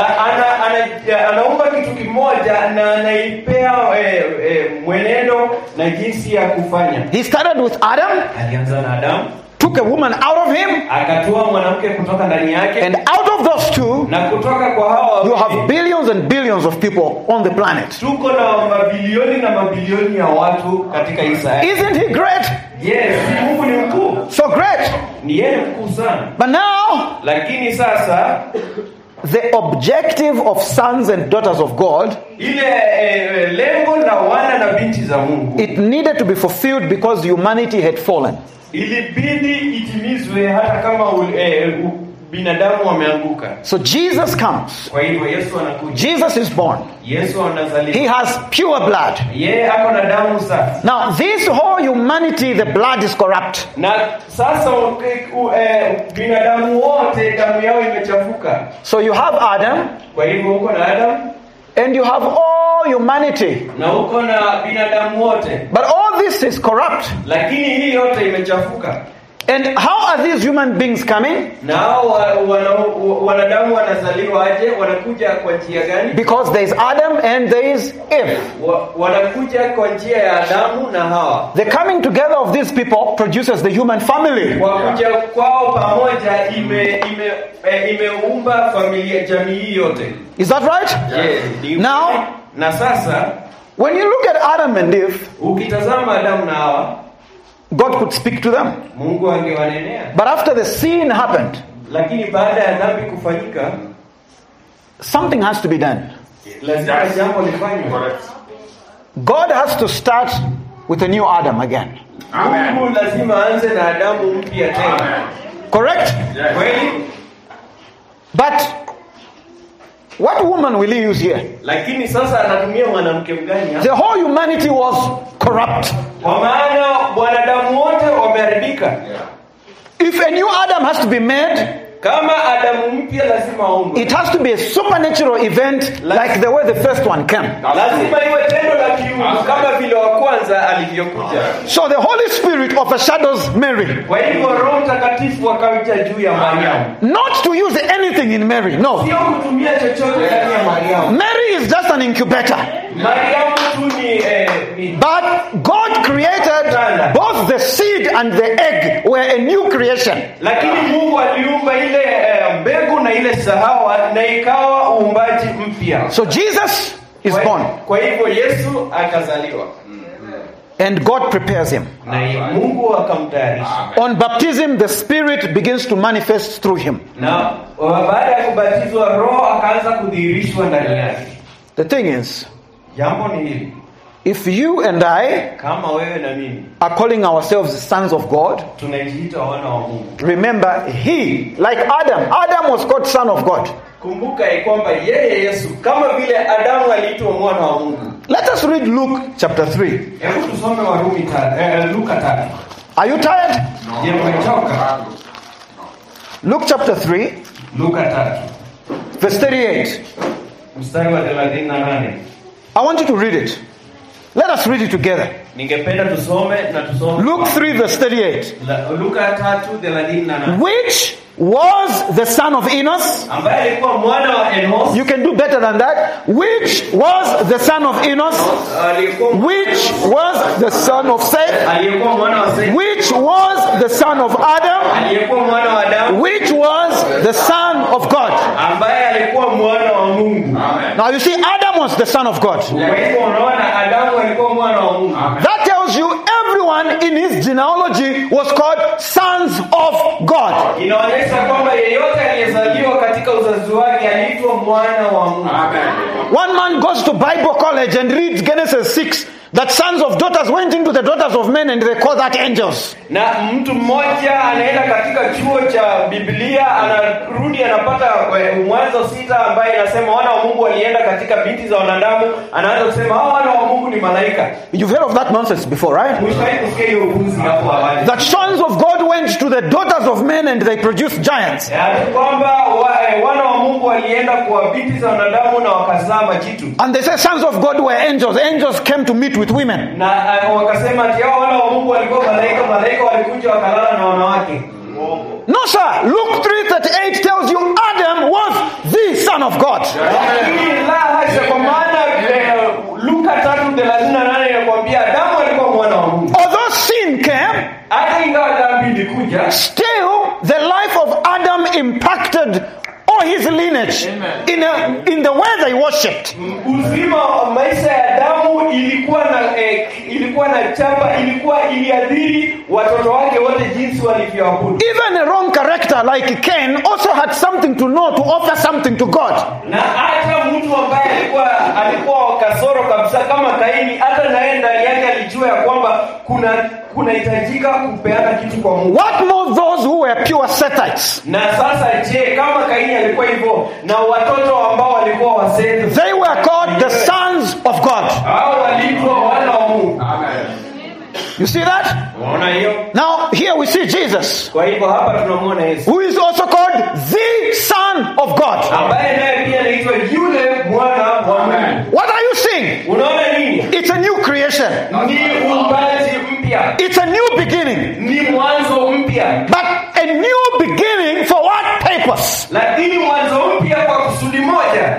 Ana ana anaumba kitu kimoja na anaipea eh, eh, mwenendo na jinsi ya kufanya. He started with Adam. Alianza na Adam. Took a woman out of him, akatoa mwanamke kutoka ndani yake, and out of those two, na kutoka kwa hawa you have billions and billions of people on the planet. Tuko na mabilioni na mabilioni ya watu katika hii sayari. Isn't he great? Yes, Mungu ni mkuu. So great. Ni yeye mkuu sana. But now, Lakini sasa the objective of sons and daughters of God, ile eh, lengo la wana na binti za Mungu, it needed to be fulfilled because humanity had fallen. ilibidi itimizwe hata kama eh, binadamu wameanguka. So Jesus comes. Kwa hivyo Yesu anakuja. Jesus is born. Yesu anazaliwa. He has pure blood. Yeye ako na damu safi. Now, this whole humanity, the blood is corrupt. Na sasa eh, binadamu wote damu yao imechafuka. So you have Adam, Kwa hivyo uko na Adam and you have all humanity. na uko na binadamu wote. But all this is corrupt. Lakini hii yote imechafuka. And how are these human beings coming? Na hao wanadamu wanazaliwa aje? Wanakuja kwa njia gani? Because there is Adam and there is Eve. Wa, wanakuja kwa njia ya Adamu na Hawa. The coming together of these people produces the human family. Wakuja kwao pamoja ime ime eh, imeumba familia, jamii yote. Is that right? Yes. Now, na sasa when you look at Adam and Eve, ukitazama Adamu na Hawa, God could speak to them. Mungu angewanenea. But after the sin happened, Lakini baada ya dhambi kufanyika, something has to be done. lazima jambo lifanywe. God has to start with a new Adam again. Mungu lazima aanze na Adamu mpya tena. Correct? Kweli? But what woman will he use here? Lakini sasa anatumia mwanamke mgani hapa? The whole humanity was corrupt. Kwa maana wanadamu wote wameharibika. If a new Adam has to be made, Kama Adamu mpya lazima aumbwe. it has to be a supernatural event like the way the first one came. Lazima iwe tendo la kiungu kama vile wa kwanza alivyokuja. So the Holy Spirit overshadows Mary. Kwa hivyo Roho Mtakatifu akaja juu ya Mariamu. Not to use anything in Mary, no. Sio kutumia chochote ndani ya Mariamu. Mary is just an incubator. Mariamu tu ni eh, ni But God created both the seed and the egg were a new creation. lakini Mungu aliumba ile eh, mbegu na ile sahawa na ikawa uumbaji mpya. So Jesus is Kwa- born Kwa hivyo Yesu akazaliwa. and God prepares him. Na Mungu akamtayarisha. On baptism, the Spirit begins to manifest through him. Na baada ya kubatizwa Roho akaanza kudhihirishwa ndani yake. The thing is, Jambo ni hili. if you and I Kama wewe na mimi are calling ourselves sons of God, tunajiita wana wa Mungu. remember he, like Adam, Adam was called son of God. Kumbuka ya kwamba yeye Yesu kama vile Adamu aliitwa mwana wa Mungu. Let us read Luke chapter three. Hebu tusome Warumi tatu, eh, Luka tatu. Are you tired? Je, umechoka? Luke chapter three, Luka tatu. verse thirty-eight. Mstari wa thelathini na nane. I want you to read it. Let us read it together. Ningependa tusome na tusome. Luke three, verse thirty-eight. La- Luka tatu thelathini na nane. Which was the son of Enos? Ambaye alikuwa mwana wa Enos. You can do better than that. Which was the son of Enos? Aliyekuwa Which was the son of Seth? aliyekuwa mwana wa Seth. Which was the son of Adam? Aliyekuwa mwana wa Adamu. Which was the son of God? Ambaye alikuwa mwana wa Mungu. Now you see, Adam was the son of God. Kwa hivyo unaona Adamu alikuwa mwana wa Mungu. That tells you everyone in his genealogy was called sons of God. Inaonyesha kwamba yeyote aliyezaliwa katika uzazi wake aliitwa mwana wa Mungu. One man goes to Bible college and reads Genesis six, that sons of daughters went into the daughters of men and they call that angels. Na mtu mmoja anaenda katika chuo cha Biblia, anarudi anapata eh, Mwanzo sita ambaye inasema wana wa Mungu walienda katika binti za wanadamu, anaanza kusema hao wana wa Mungu ni malaika. You've heard of that nonsense before, right? Mwishowe kusikia hiyo upuzi hapo awali. That sons of God went to the daughters of men and they produced giants. Ya kwamba wa, eh, wana wa Mungu walienda kwa binti za wanadamu na wakazaa majitu. And they say sons of God were angels. Angels came to meet with women. Na uh, wakasema ati hao wana wa Mungu walikuwa malaika, malaika walikuja wakalala na wanawake. No sir, Luke three thirty-eight tells you Adam was the son of God. Lakini la hasha, kwa maana eh, Luka tatu thelathini na nane inakwambia Adamu alikuwa mwana wa Mungu. Although sin came, Hata ingawa dhambi ilikuja, still the life of Adam impacted saw his lineage in, a, in the way they worshipped. Uzima wa maisha ya Adamu ilikuwa na eh, ilikuwa na chapa, ilikuwa iliadhiri watoto wake wote jinsi walivyoabudu. Even a wrong character like Cain also had something to know, to offer something to God. Na hata mtu ambaye alikuwa alikuwa kasoro kabisa kama Kaini, hata naye ndani yake alijua ya kwamba kuna kunahitajika kupeana kitu kwa Mungu. What more those who were pure Sethites? Na sasa je, kama Kaini alikuwa hivyo na watoto ambao walikuwa wasethi, They were called the sons of God. hao walikuwa wana wa Mungu. Amen. You see that? Unaona hiyo? Now here we see Jesus, Kwa hivyo hapa tunamwona Yesu, who is also called the Son of God. ambaye naye pia anaitwa yule mwana wa Mungu. What are you seeing? Unaona nini? It's a new creation. Ni uumbaji mpya. It's a new beginning. Ni mwanzo mpya. But a new beginning for what purpose? Lakini mwanzo mpya kwa kusudi moja.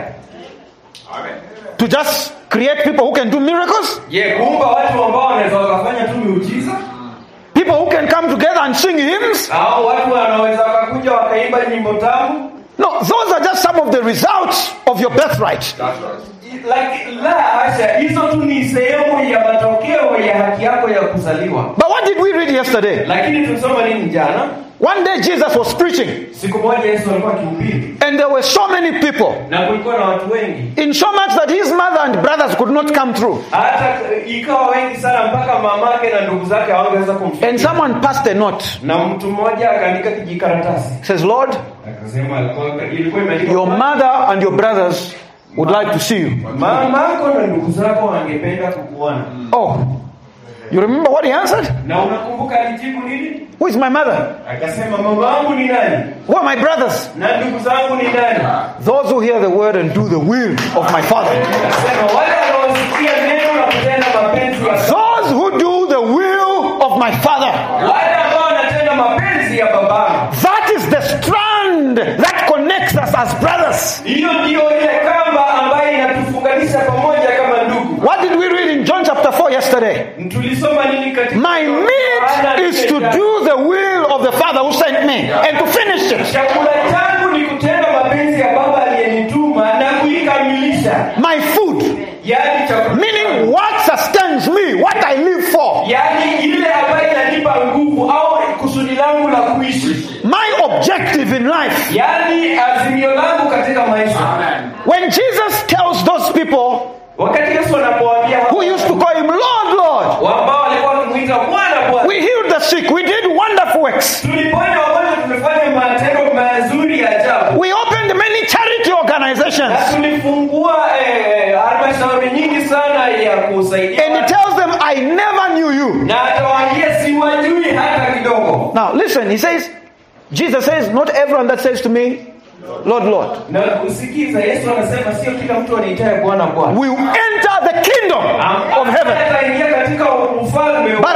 Amen. To just create people who can do miracles? Je, kuumba watu ambao wanaweza wakafanya tu miujiza? People who can come together and sing hymns? Au watu wanaweza wakakuja wakaimba nyimbo tamu? No, those are just some of the results of your birthright. That's right. Like, la hasha, hizo tu ni sehemu ya matokeo ya haki yako ya kuzaliwa. But what did we read yesterday? Lakini tulisoma nini jana? One day Jesus was preaching, Siku moja Yesu alikuwa akihubiri and there were so many people, na kulikuwa na watu wengi, in so much that his mother and brothers could not come through. hata ikawa wengi sana mpaka mamake na ndugu zake hawangeweza kumfikia. And someone passed a note. Na mtu mmoja akaandika kijikaratasi, Says, Lord, akasema alikuwa ilikuwa imeandikwa, your mother and your brothers would like to see you. mamako na ndugu zako wangependa kukuona. Oh, you remember what he answered? Na unakumbuka alijibu nini? Who is my mother? Akasema, mama wangu ni nani? Who are my brothers? Na ndugu zangu ni nani? Those who hear the word and do the will of my Father. Akasema, wale wanaosikia neno na kutenda mapenzi ya Those who do the will of my Father. wale ambao wanatenda mapenzi ya babangu. That is the strand that connects us as brothers. Hiyo ndio ile kamba ambayo inatufunganisha pamoja kama ndugu. What did we read in John chapter four yesterday? Tulisoma nini katika My meat is to do the will of the Father who sent me and to finish it. Chakula changu ni kutenda mapenzi ya Baba aliyenituma na kuikamilisha. My food, Yaani chakula, meaning what sustains me, what I live for. yaani ile ambayo inanipa nguvu au kusudi langu la kuishi. My objective in life. Yaani azimio langu katika maisha. Amen. When Jesus tells those people Wakati Yesu anapowaambia who used to call him Lord, Lord, ambao walikuwa wakimuita Bwana Bwana, we healed the sick, we did wonderful works, tuliponya wagonjwa, tumefanya matendo mazuri ya ajabu. we opened many charity Na organizations, tulifungua eh, halmashauri nyingi sana ya kusaidia. and he tells them, I never knew you. Na atawaambia siwajui hata kidogo. Now listen, he says, Jesus says, not everyone that says to me, Lord, Lord, Na kusikiza, Yesu anasema sio kila mtu anaitaye Bwana Bwana will enter the kingdom of heaven, ataingia katika ufalme, but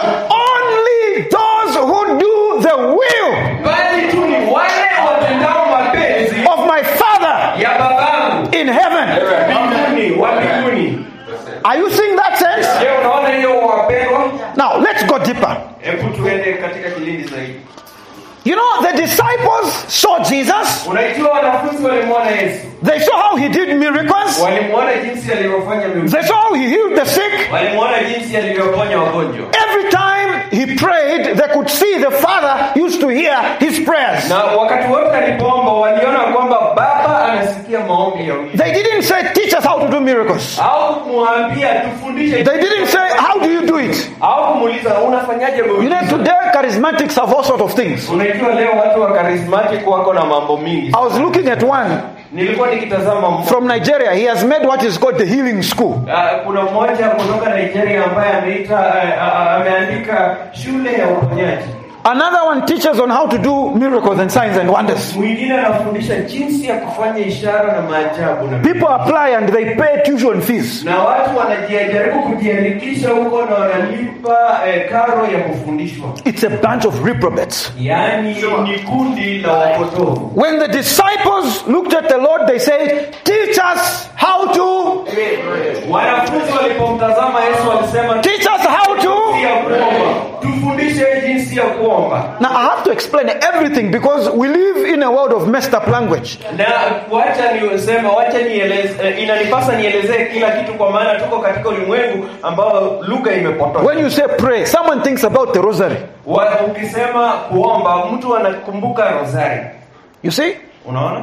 only those who do the will bali tu ni wale watendao mapenzi of my Father ya babangu in heaven. mbinguni, wa mbinguni. Are you seeing that sense? Je, unaona hiyo wapendwa? Now let's go deeper. Hebu tuende katika kilindi zaidi. You know, the disciples saw Jesus. Unaijua wanafunzi walimwona Yesu. They saw how he did miracles. Walimuona jinsi alivyofanya miujiza. They saw how he healed the sick. Walimuona jinsi alivyoponya wagonjwa. Every time he prayed, they could see the Father used to hear his prayers. Na wakati wote alipoomba waliona kwamba Baba anasikia maombi ya watu. They didn't say, teach us how to do miracles. Au kumwambia tufundishe. They didn't say, how do you do it? Au kumuuliza unafanyaje You miujiza? know, today charismatics have all sort of things. Unajua leo watu wa charismatic wako na mambo mingi. I was looking at one Nilikuwa nikitazama mmoja. from Nigeria. He has made what is called the healing school. Uh, kuna mmoja kutoka Nigeria ambaye ameita uh, uh, ameandika shule ya uponyaji. Another one teaches on how to do miracles and signs and wonders. Mwingine anafundisha jinsi ya kufanya ishara na maajabu na People apply and they pay tuition fees. na watu wanajaribu kujiandikisha huko na wanalipa eh, karo ya kufundishwa. It's a bunch of reprobates. Yaani ni kundi la wapotovu. When the disciples looked at the Lord, they said, teach us how to, Wanafunzi walipomtazama Yesu walisema teach us how to. jinsi ya kuomba. Tufundishe jinsi ya kuomba. kuomba. Now I have to explain everything because we live in a world of messed up language. Na wacha niuseme, wacha nieleze, inanipasa nielezee kila kitu kwa maana tuko katika ulimwengu ambao lugha imepotoshwa. When you say pray, someone thinks about the rosary. Ukisema kuomba, mtu anakumbuka rosari. You see? Unaona?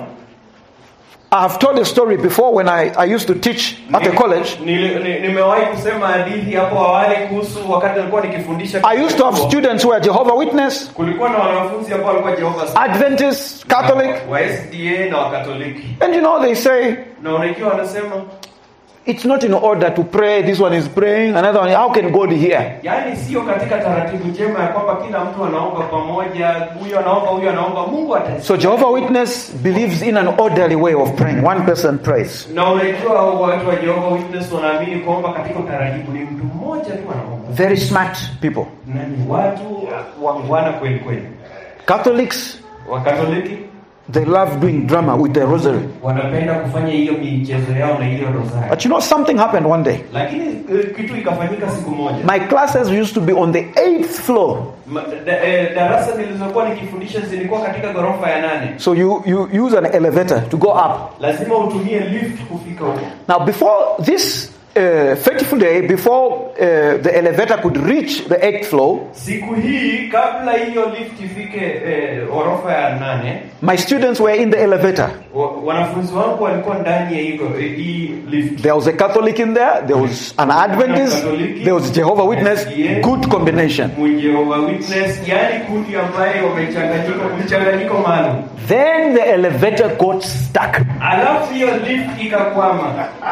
I have told a story before when I, I used to teach at a college. Nimewahi kusema hadithi hapo awali kuhusu wakati nilikuwa nikifundisha. I used to have students who were Jehovah Witness, kulikuwa na wanafunzi ambao walikuwa Jehovah's Adventist, Catholic, wa S D A na wa Katoliki. And you know they say, na unajua wanasema, it's not in order to pray. This one is praying, another one. How can God hear? Yani sio katika taratibu njema ya kwamba kila mtu anaomba pamoja, huyo anaomba, huyo anaomba, Mungu atasikia. So Jehovah Witness believes in an orderly way of praying. One person prays. Na unajua watu wa Jehovah Witness wanaamini kwamba katika taratibu ni mtu mmoja tu anaomba. Very smart people. Na ni watu wangwana kweli kweli. Catholics, wa Katoliki, they love doing drama with the rosary. Wanapenda kufanya hiyo michezo yao na hiyo rosari. But you know something happened one day. Lakini kitu ikafanyika siku moja. My classes used to be on the eighth floor. Darasa nilizokuwa nikifundisha zilikuwa katika ghorofa ya nane. So you you use an elevator to go up. Lazima utumie lift kufika huko. Now before this Uh, fateful day, before uh, the elevator could reach the eighth floor, siku hii kabla hiyo lift ifike ghorofa uh, ya nane, my students were in the elevator. Wanafunzi wangu walikuwa ndani ya hiyo hii lift. There was a Catholic in there, there was an Adventist, there was Jehovah Witness. Good combination. Jehovah Witness, yani kundi ambayo wamechanganyika, mchanganyiko maalum. Then the elevator got stuck. Alafu hiyo lift ikakwama.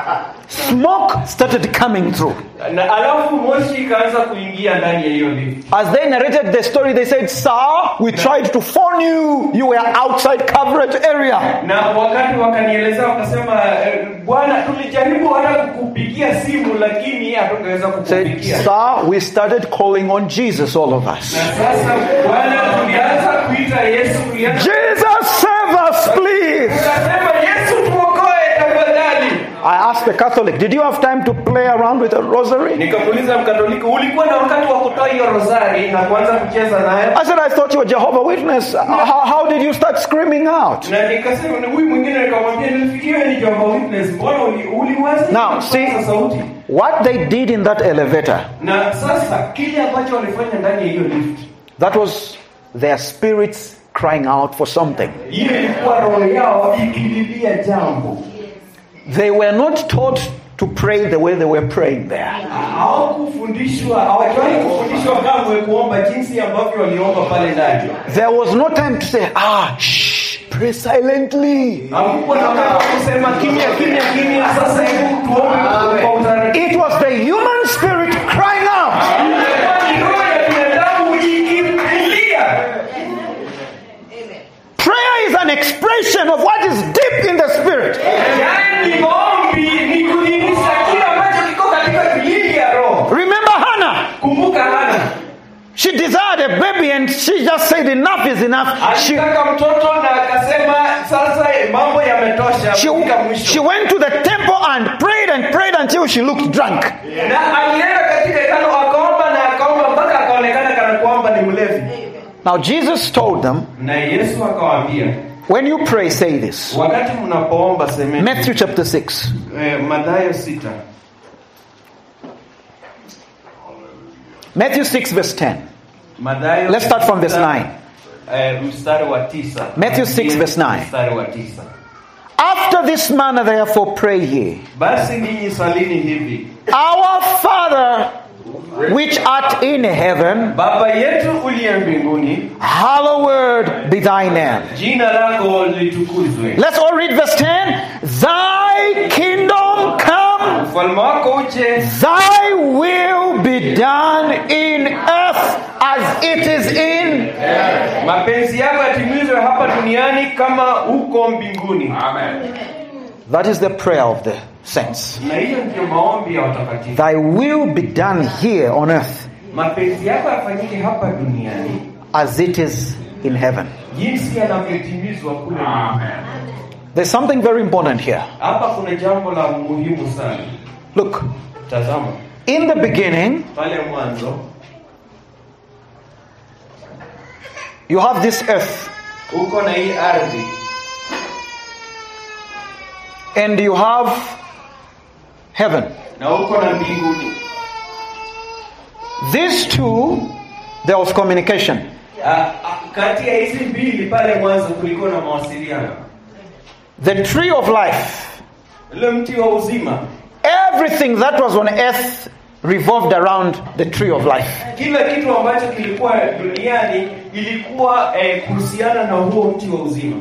Smoke started coming through. Na alafu moshi ikaanza kuingia ndani ya hiyo lift. As they narrated the story, they said, "Sir, we tried to phone you. You were outside coverage area." Na wakati wakanieleza wakasema, bwana, tulijaribu hata kukupigia simu lakini hatungeweza kukupigia. Sir, we started calling on Jesus, all of us. Na sasa bwana, tulianza kuita Yesu. Jesus, save us, please. Tukasema, Yesu tuokoe tafadhali. I asked the Catholic, did you have time to play around with a rosary? Nikamuuliza Mkatoliki, ulikuwa na wakati wa kutoa hiyo rosari na kuanza kucheza nayo? I said, I thought you were Jehovah Witness. How, how did you start screaming out? Na nikasema, na huyu mwingine nikamwambia, nilifikiria ni Jehovah Witness. Mbona uliwaza? Now, see, sauti? What they did in that elevator, na sasa kile ambacho walifanya ndani ya hiyo lift, that was their spirits crying out for something. Hiyo ilikuwa roho yao ikililia jambo. They were not taught to pray the way they were praying there. Hawakufundishwa, hawajawahi kufundishwa kamwe kuomba jinsi ambavyo waliomba pale ndani. There was no time to say, ah, shh, pray silently. Hakukuwa na wakati kusema kimya kimya kimya, sasa hebu tuombe kwa utaratibu. It was the human spirit crying out. Prayer is an expression of what is deep in the spirit. Remember Hannah? She desired a baby and she just said enough is enough. She, she, she went to the temple and prayed and prayed until she looked drunk. Now Jesus told them, when you pray, say this. Matthew chapter six. Matthew six verse ten. Let's start from verse nine. Matthew six verse nine. After this manner therefore pray ye. Our Father which art in heaven, Baba yetu uliye mbinguni, hallowed be thy name. Jina lako litukuzwe. Let's all read verse ten. Thy kingdom come, ufalme wako uje, thy will be done in earth as it is in heaven. Mapenzi yako yatimizwe hapa duniani kama huko mbinguni. Amen. That is the prayer of the saints. Na hiyo ndio maombi ya watakatifu. Thy will be done here on earth mapenzi yako yafanyike hapa duniani as it is in heaven. Jinsi yanavyotimizwa kule mbinguni. There's something very important here. Hapa kuna jambo la muhimu sana. Look. Tazama. In the beginning, pale mwanzo, You have this earth. Uko na hii ardhi. And you have heaven. Na uko na mbinguni. These two, there was communication. Kati ya hizi mbili pale mwanzo kulikuwa na mawasiliano. The tree of life. Ile mti wa uzima. Everything that was on earth revolved around the tree of life. Kila kitu ambacho kilikuwa duniani ilikuwa eh, kuhusiana na huo mti wa uzima.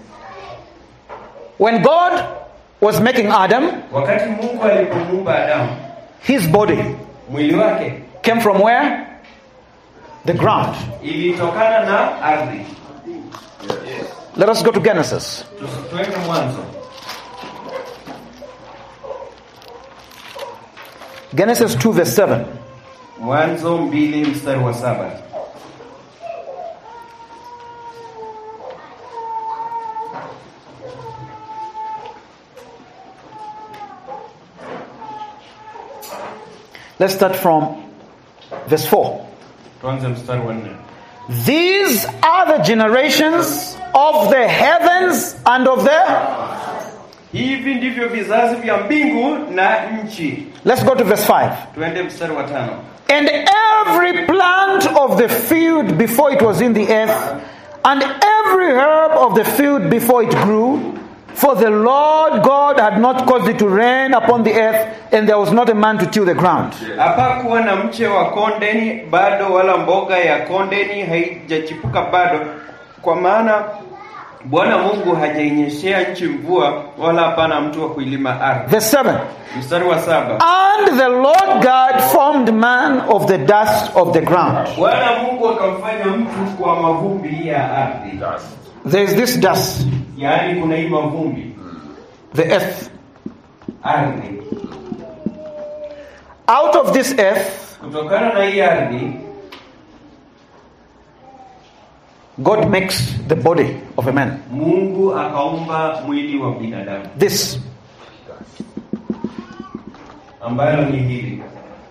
When God was making Adam, wakati Mungu alipomuumba Adamu, his body mwili wake came from where? The ground. Ilitokana na ardhi. Let us go to Genesis. Tuende mwanzo. Genesis two verse seven. Mwanzo mbili mstari wa saba. Let's start from verse four. Tuanze mstari wa nne. These are the generations of the heavens and of the... Hivi ndivyo vizazi vya mbingu na nchi. Let's go to verse five. Tuende mstari wa tano. And every plant of the field before it was in the earth, and every herb of the field before it grew, for the Lord God had not caused it to rain upon the earth, and there was not a man to till the ground. Hapakuwa na mche wa kondeni bado, wala mboga ya kondeni haijachipuka bado, kwa maana Bwana Mungu hajainyeshea nchi mvua, wala hapana mtu wa kuilima ardhi. Verse seven. Mstari wa saba. And the Lord God formed man of the dust of the ground. Bwana Mungu akamfanya mtu kwa mavumbi ya ardhi. There is this dust. Yaani kuna hii mavumbi. The earth. Ardhi. Out of this earth, kutokana na hii ardhi, God makes the body of a man. Mungu akaumba mwili wa binadamu. This. Ambayo ni hili.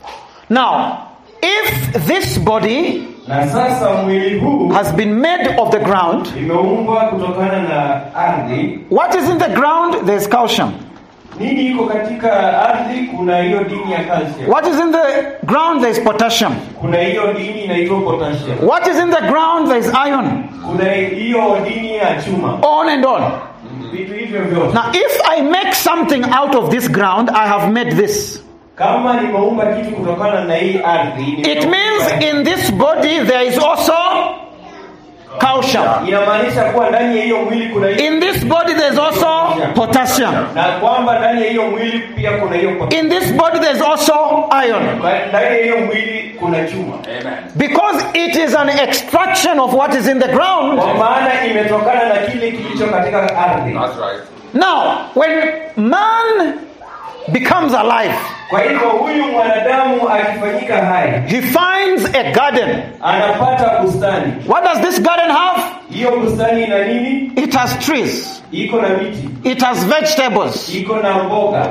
Now, if this body na sasa mwili huu has been made of the ground, imeumbwa kutokana na ardhi. What is in the ground? There is calcium. Nini iko katika ardhi? Kuna hiyo dini ya calcium. What is in the ground? There is potassium. Kuna hiyo dini inaitwa potassium. What is in the ground? There is iron. Kuna hiyo dini ya chuma. On and on. Vitu hivyo vyote. Now, if I make something out of this ground, I have made this. Kama nimeumba kitu kutokana na hii ardhi, it means in this body there is also calcium. Inamaanisha kuwa ndani ya hiyo mwili kuna hiyo. In this body there is also potassium. Na kwamba ndani ya hiyo mwili pia kuna hiyo potassium. In this body there is also iron. Ndani ya hiyo mwili kuna chuma. Amen. Because it is an extraction of what is in the ground. Kwa maana imetokana na kile kilicho katika ardhi. That's right. Now, when man becomes alive, kwa hivyo huyu mwanadamu akifanyika hai, he finds a garden. Anapata bustani. What does this garden have? Hiyo bustani ina nini? It has trees. Iko na miti. It has vegetables. Iko na mboga.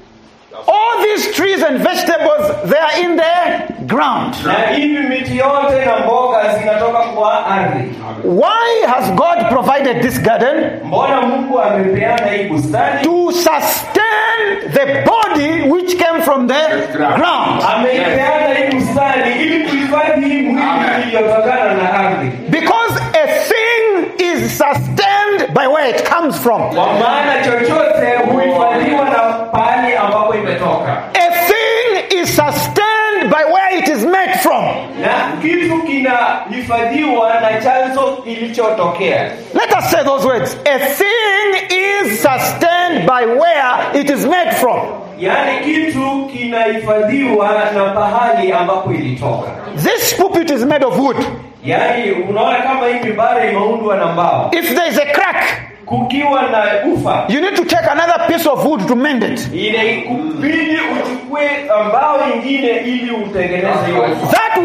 All these trees and vegetables, they are in the ground. Na hivi miti yote na mboga zinatoka kwa ardhi. Why has God provided this garden? Mbona Mungu amepeana hii bustani? To sustain the body which came from the ground. Amepeana hii bustani ili kuhifadhi hii mwili iliyotokana na ardhi. Because a thing is sustained by where it comes from. Kwa maana chochote huhifadhiwa na pahali ambapo imetoka. A thing is sustained by where it is made from. Na kitu kinahifadhiwa na chanzo kilichotokea. Let us say those words. A thing is sustained by where it is made from. Yaani kitu kinahifadhiwa na pahali ambapo ilitoka. This pulpit is made of wood. Yaani unaona kama hii mimbara imeundwa na mbao. If there is a crack, kukiwa na ufa, you need to take another piece of wood to mend it. Ile kubidi uchukue mbao nyingine ili utengeneze hiyo. That wall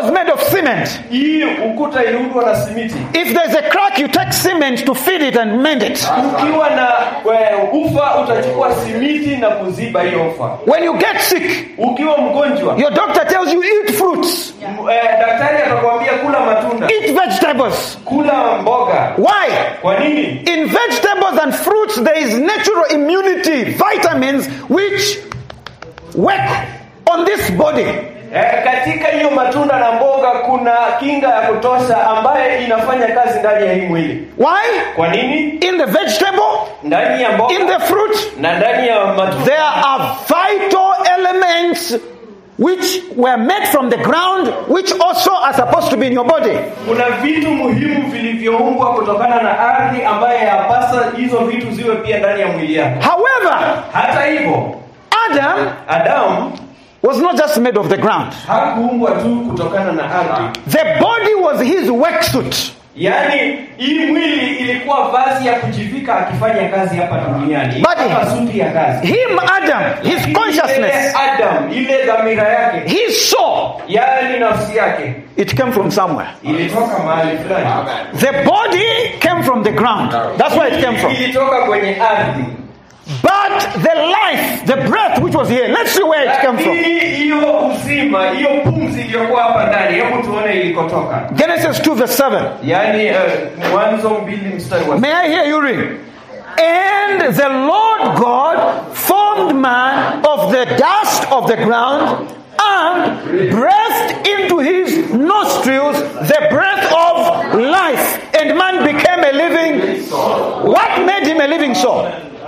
was made of cement. Hii ukuta iliundwa na simiti. If there's a crack, you take cement to feed it and mend it. Ukiwa na uh, ufa utachukua simiti na kuziba hiyo ufa. When you get sick, ukiwa mgonjwa, your doctor tells you eat fruits. Uh, daktari atakwambia kula matunda. Eat vegetables. Kula mboga. Why? Kwa nini? In vegetables and fruits there is natural immunity, vitamins which work on this body. Eh, katika hiyo matunda na mboga kuna kinga ya kutosha ambayo inafanya kazi ndani ya hii mwili. Why? Kwa nini? In the vegetable, ndani ya mboga, in the fruit, na ndani ya matunda, there are vital elements which were made from the ground, which also are supposed to be in your body. Kuna vitu muhimu vilivyoumbwa kutokana na ardhi ambayo yapasa hizo vitu ziwe pia ndani ya mwili yako. However, hata hivyo, Adam, Adam was not just made of the ground. Hakuumbwa tu kutokana na ardhi. The body was his worksuit. Yaani hii mwili ilikuwa vazi ya kujivika akifanya kazi hapa duniani. Kama suti ya kazi. Him, Adam, his consciousness, Adam, ile dhamira yake, his soul, yaani nafsi yake, it came from somewhere. Ilitoka mahali fulani. The body came from the ground. That's where it came from. Ilitoka kwenye ardhi. But the life, the breath which was here, let's see where it came from. Hiyo uzima, hiyo pumzi iliyokuwa hapa ndani, hebu tuone ilikotoka. Genesis two verse seven. Yaani Mwanzo mbili mstari wa. May I hear you read? And the Lord God formed man of the dust of the ground and breathed into his nostrils the breath of life, and man became a living soul. What made him a living soul?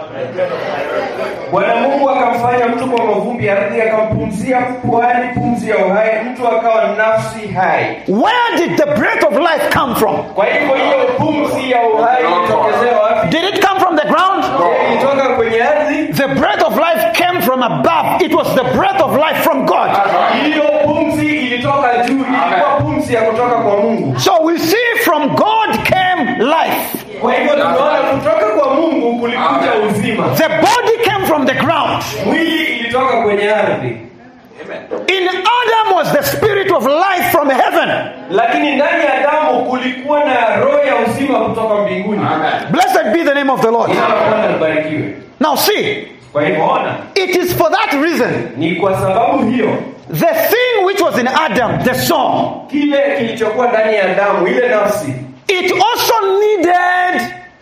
Bwana Mungu akamfanya mtu kwa mavumbi ya ardhi, akampumzia puani pumzi ya uhai, mtu akawa nafsi hai. Where did the breath of life come from? Kwa hivyo hiyo pumzi ya uhai ilitokezea wapi? Did it come from the ground? Ilitoka kwenye ardhi. The breath of life came from above. It was the breath of life from God. Hiyo pumzi ilitoka juu, ilikuwa pumzi ya kutoka kwa Mungu. So we see from God came life. Kwa hivyo tunaona kutoka kwa Mungu kulikuja uzima. The body came from the ground. Mwili ilitoka kwenye ardhi. In Adam was the spirit of life from heaven. Lakini ndani ya Adamu kulikuwa na roho ya uzima kutoka mbinguni. Blessed be the name of the Lord. Barikiwe. Now see, kwa hivyo ona, it is for that reason, ni kwa sababu hiyo, the thing which was in Adam, the soul, kile kilichokuwa ndani ya Adamu, ile nafsi, it also needed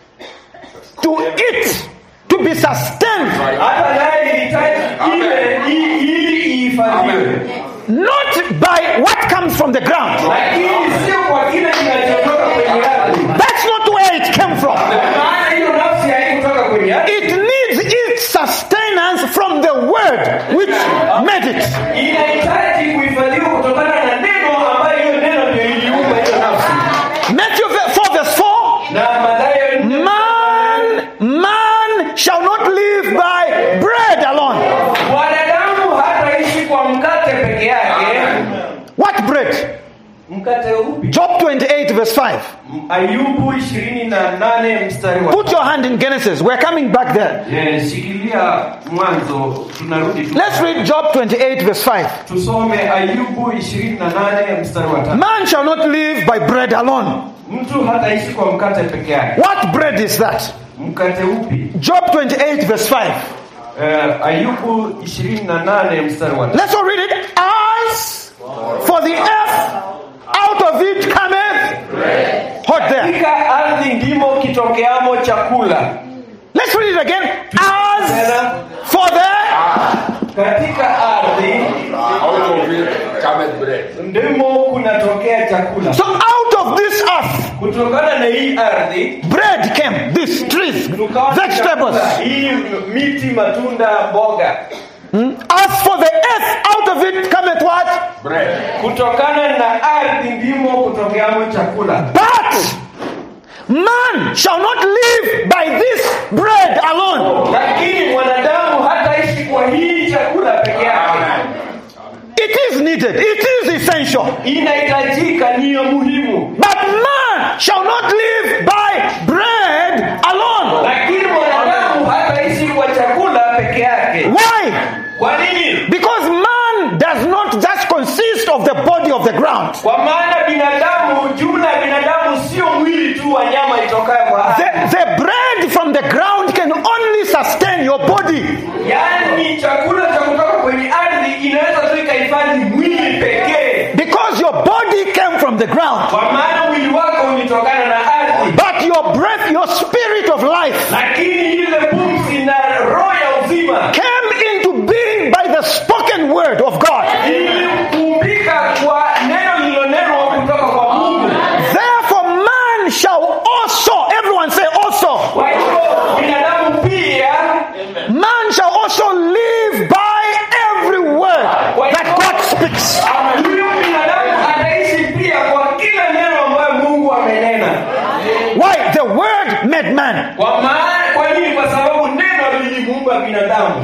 to eat, to be sustained. Hata naye ilihitaji ile ili ifanywe. Not by what comes from the ground. Lakini sio kwa kile kinachotoka kwenye ardhi. That's not where it came from. Maana hiyo nafsi haikutoka kwenye ardhi. It needs its sustenance from the word which made it. Inahitaji kuhifadhiwa kutokana na neno ambayo hiyo neno ndio iliumba hiyo nafsi. Matthew four verse four. Na Mathayo, man, man shall not live by bread alone. Wanadamu hataishi kwa mkate peke yake. What bread? Mkate upi? Job twenty-eight verse five. Ayubu ishirini na nane mstari wa. Put your hand in Genesis. We're coming back there. Yes, shikilia Mwanzo, tunarudi tu. Let's read Job twenty-eight verse five. Tusome Ayubu ishirini na nane mstari wa tatu. Man shall not live by bread alone. Mtu hataishi kwa mkate peke yake. What bread is that? Mkate upi? Job twenty-eight verse five. Uh, Ayubu ishirini na nane mstari wa tatu. Let's all read it. As for the earth, out of it cometh bread. Hot there. Katika ardhi ndimo kitokeamo chakula. Let's read it again. As for the katika ardhi out of it cometh bread. ndimo kunatokea chakula. So out of this earth, kutokana na hii ardhi, bread came. These trees, vegetables. Hii miti, matunda, mboga. Hmm? As for the earth, out of it cometh what? Bread. Kutokana na ardhi ndimo kutokeamo chakula. But man shall not live by this bread alone. Lakini mwanadamu hataishi kwa hii chakula peke yake. It is needed. It is essential. Inahitajika, ni muhimu. But man shall not live by bread alone. Lakini mwanadamu hataishi kwa chakula peke yake. Why? Kwa nini? Because man does not just consist of the body of the ground. ground. Kwa maana binadamu, jumla ya binadamu sio mwili tu wa nyama itokayo kwa ardhi. The, the bread from the ground can only sustain your body. Yaani chakula cha kutoka kwenye ardhi inaweza tu ikahifadhi mwili pekee. Because your body came from the ground. Kwa maana mwili wako ulitokana na ardhi. But your breath, your spirit of life, Lakini ile pumzi na roho ya uzima came into being by the spoken word of God. ilikumbika kwa neno lililonenwa kutoka kwa Mungu. Therefore man shall also, everyone say also, Kwa hivyo binadamu pia, man shall also live by every word that God speaks. huyo binadamu ataishi pia kwa kila neno ambayo Mungu amenena. Why? The word made man. Kwa maana, kwa nini? Kwa sababu neno lilimuumba binadamu.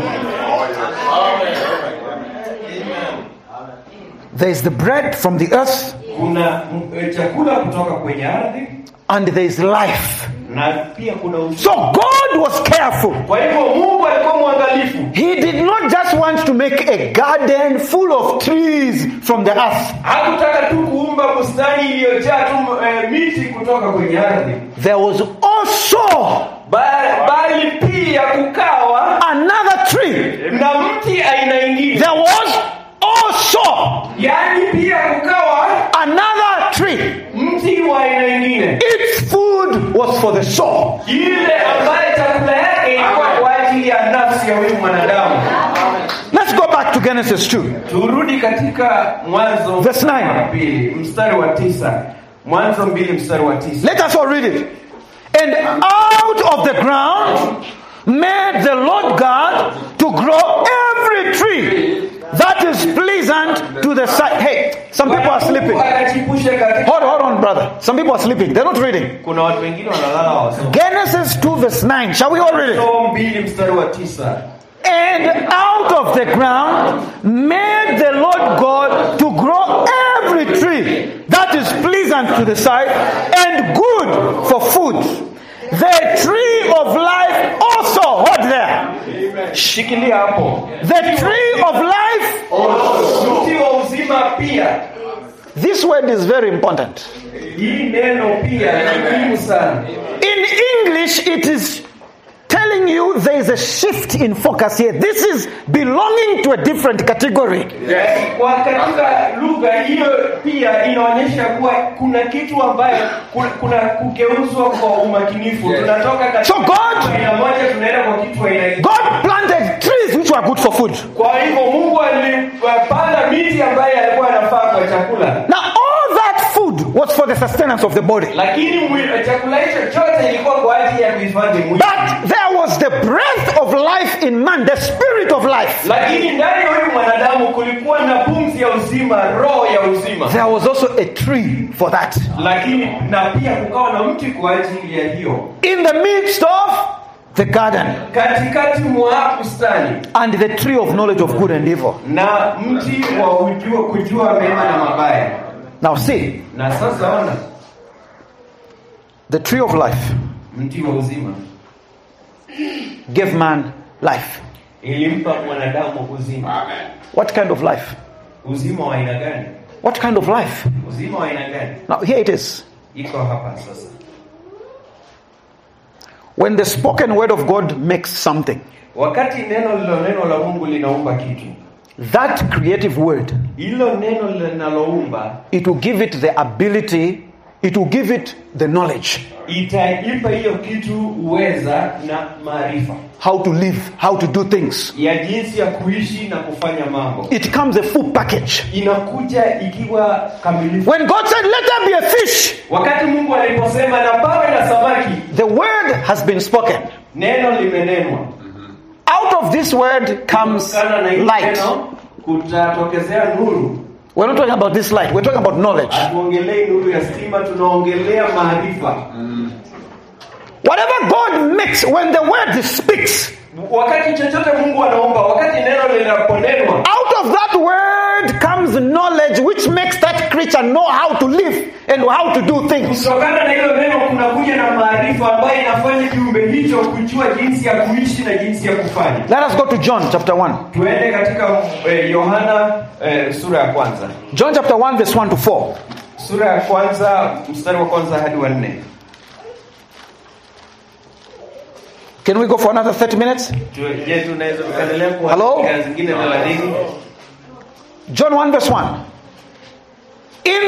There is the bread from the earth Kuna mm, chakula kutoka kwenye ardhi and there is life. na pia kuna uzima. So God was careful. Kwa hivyo Mungu alikuwa mwangalifu. He did not just want to make a garden full of trees from the earth. Hakutaka tu kuumba bustani iliyojaa tu eh, miti kutoka kwenye ardhi. There was also Ba- bali pia kukawa another tree. na mti aina nyingine. There was also Yaani pia kukawa another tree. mti wa aina nyingine. Its food was for the soul. Ile ambaye chakula yake ilikuwa kwa ajili ya nafsi ya huyu mwanadamu. Let's go back to Genesis two. Turudi katika Mwanzo Verse nine. wa pili mstari wa tisa. Mwanzo mbili mstari wa tisa. Let us all read it. And out of the ground made the Lord God to grow every tree that is pleasant to the sight. Hey, some people are sleeping. Akachipusha katika. Hold, hold on, brother. Some people are sleeping. They're not reading. Kuna watu wengine wanalala hawasoma. Genesis two verse nine. Shall we all read it? Mwanzo mbili mstari wa tisa. And out of the ground made the Lord God to grow every tree that is pleasant to the sight and good for food. The tree of life also, what there? Shikilia hapo. The tree of life. Mti wa uzima pia. This word is very important. Hii neno pia ni muhimu sana. In English, it is telling you there is a shift in focus here. This is belonging to a different category. Kwa katika lugha hiyo pia inaonyesha kuwa kuna kitu ambayo kuna, kuna kugeuzwa kwa umakinifu. Tunatoka katika So God- aina moja tunaenda kwa kitu aina nyingine. God planted trees which were good for food. Kwa hivyo Mungu alipanda miti ambayo alikuwa anafaa kwa chakula. Now all that food was for the sustenance of the body. Lakini mwili, chakula hicho chote ilikuwa kwa ajili ya kuhifadhi mwili. But there was the breath of life in man, the spirit of life. Lakini ndani ya huyu mwanadamu kulikuwa na pumzi ya uzima, roho ya uzima. There was also a tree for that. Lakini na pia kukawa na mti kwa ajili ya hiyo. In the midst of the garden Katikati mwa bustani and the tree of knowledge of good and evil. na mti wa kujua, kujua mema na mabaya. Now see, Na sasa ona the tree of life mti wa uzima gave man life. ilimpa mwanadamu uzima. What kind of life? Uzima wa aina gani? What kind of life? Uzima wa aina gani? Now here it is. Iko hapa sasa. When the spoken word of God makes something, Wakati neno lilo neno la Mungu linaumba kitu, that creative word, hilo neno linaloumba it will give it the ability, it will give it the knowledge, itaipa hiyo kitu uweza na maarifa how to live, how to do things. ya jinsi ya kuishi na kufanya mambo. It comes a full package. Inakuja ikiwa kamilifu. When God said, let there be a fish, Wakati Mungu aliposema na pawe na samaki, the word has been spoken. neno limenenwa. Out of this word comes Kutokana na hili light. neno kutatokezea nuru. We're not talking about this light, we're talking about knowledge. Hatuongelei nuru ya stima, tunaongelea maarifa. Whatever God makes, when the word speaks, Wakati chochote Mungu anaumba, wakati neno linaponenwa, out of that word comes knowledge which makes that creature know how to live. and how to do things. Kutokana na hilo neno kunakuja na maarifa ambayo inafanya kiumbe hicho kujua jinsi ya kuishi na jinsi ya kufanya. Let us go to John chapter one. Tuende katika Yohana eh, eh, sura ya kwanza. John chapter one verse one to four. Sura ya kwanza mstari wa kwanza hadi wa nne. Can we go for another thirty minutes? Je, tunaweza kuendelea kwa Hello? dakika zingine thelathini? John one verse one. In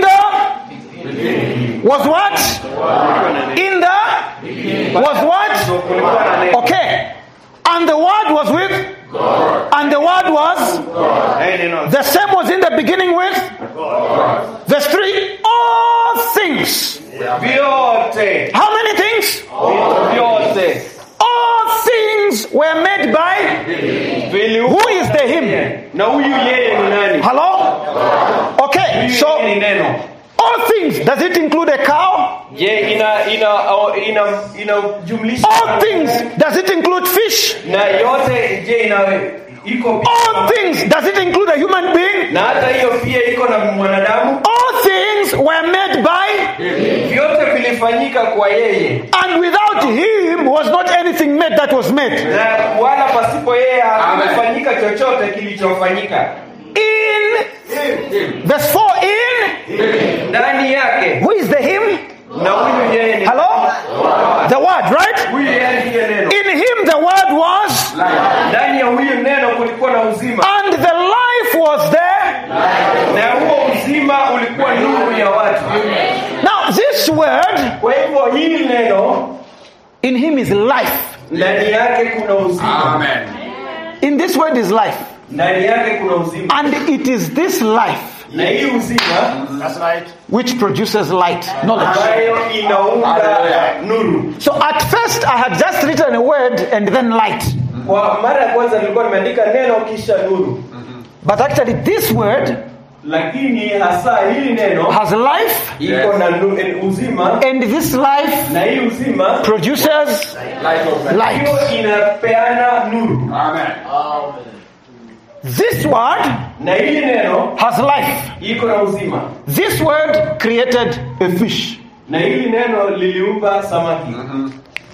the was what? In the was what? Okay. And the word was with God. And the word was God. The same was in the beginning with God. Verse three. All things. Vyote. How many things? Vyote. All things were made by Him. Who is the him? Na huyu yeye ni nani? Hello? Okay, so all things, does it include a cow? Je, ina ina ina ina jumlisha all things, does it include fish? Na yote je ina iko all things, does it include a human being? Na hata hiyo pia iko na mwanadamu. All things were made by Him. Vyote vilifanyika kwa yeye. And without him was not anything made that was made. Na wala pasipo yeye hakufanyika chochote kilichofanyika. In him. Verse four, in him. Ndani yake. Who is the him? Na huyu yeye ni Hello? The word, right? Huyu yeye ndiye neno. In him the word was ndani ya huyu neno kulikuwa na uzima. And the life was there. Na huo uzima ulikuwa nuru ya watu. Now this word, kwa hivyo hili neno, in him is life. Ndani yake kuna uzima. Amen. In this word is life. Ndani yake kuna uzima. And it is this life na hii uzima, that's right, which produces light, knowledge. ambayo inaunda nuru. So at first I had just written a word and then light. Kwa mara ya kwanza nilikuwa nimeandika neno kisha nuru. But actually this word, lakini hasa hili neno has life, iko na uzima, and this life na hii uzima produces light. Hiyo inapeana nuru. Amen. This word na hili neno has life. Iko na uzima. This word created a fish. Na hili neno liliumba samaki. Mm-hmm.